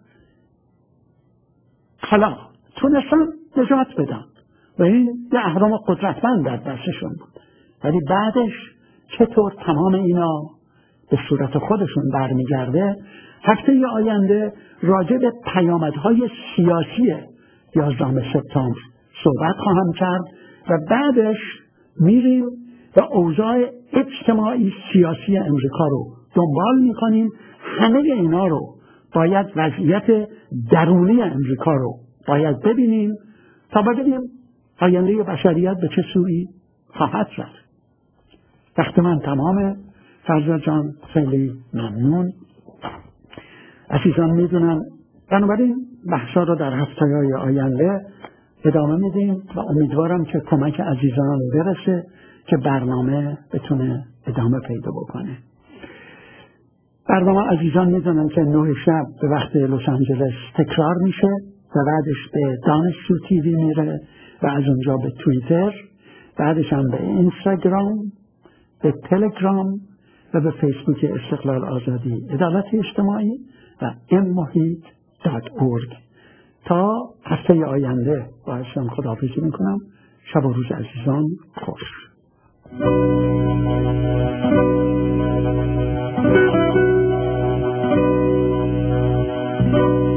حالا تونستن نجات بدن و این یه اهرام قدرتمند در دستشون بود، ولی بعدش چطور تمام اینا به صورت خودشون برمیگرده. هفته آینده راجع به پیامدهای سیاسی یازدهم سپتامبر صحبت خواهم کرد و بعدش میریم و اوضاع اجتماعی سیاسی امریکا رو دنبال میکنیم. همه اینا رو باید وضعیت درونی امریکا رو باید ببینیم تا ببینیم آینده بشریت به چه سوی خواهد رفت. وقت من تمامه. فرزاد جان خیلی ممنون. عزیزان میدونن بنابراین بحثا رو در هفته‌های آینده ادامه میدیم و امیدوارم که کمک عزیزان برسه که برنامه بتونه ادامه پیدا بکنه. برنامه عزیزان میدونن که نه شب به وقت لس آنجلس تکرار میشه و بعدش به دانشجو تیوی میره و از اونجا به توییتر، بعدش هم به اینستاگرام، به تلگرام و به فیسبوک استقلال آزادی عدالت اجتماعی و ام محیط دات اورگ. تا هفته آینده با ازم خداحافظی میکنم. شب و روز عزیزان خوش. Thank you.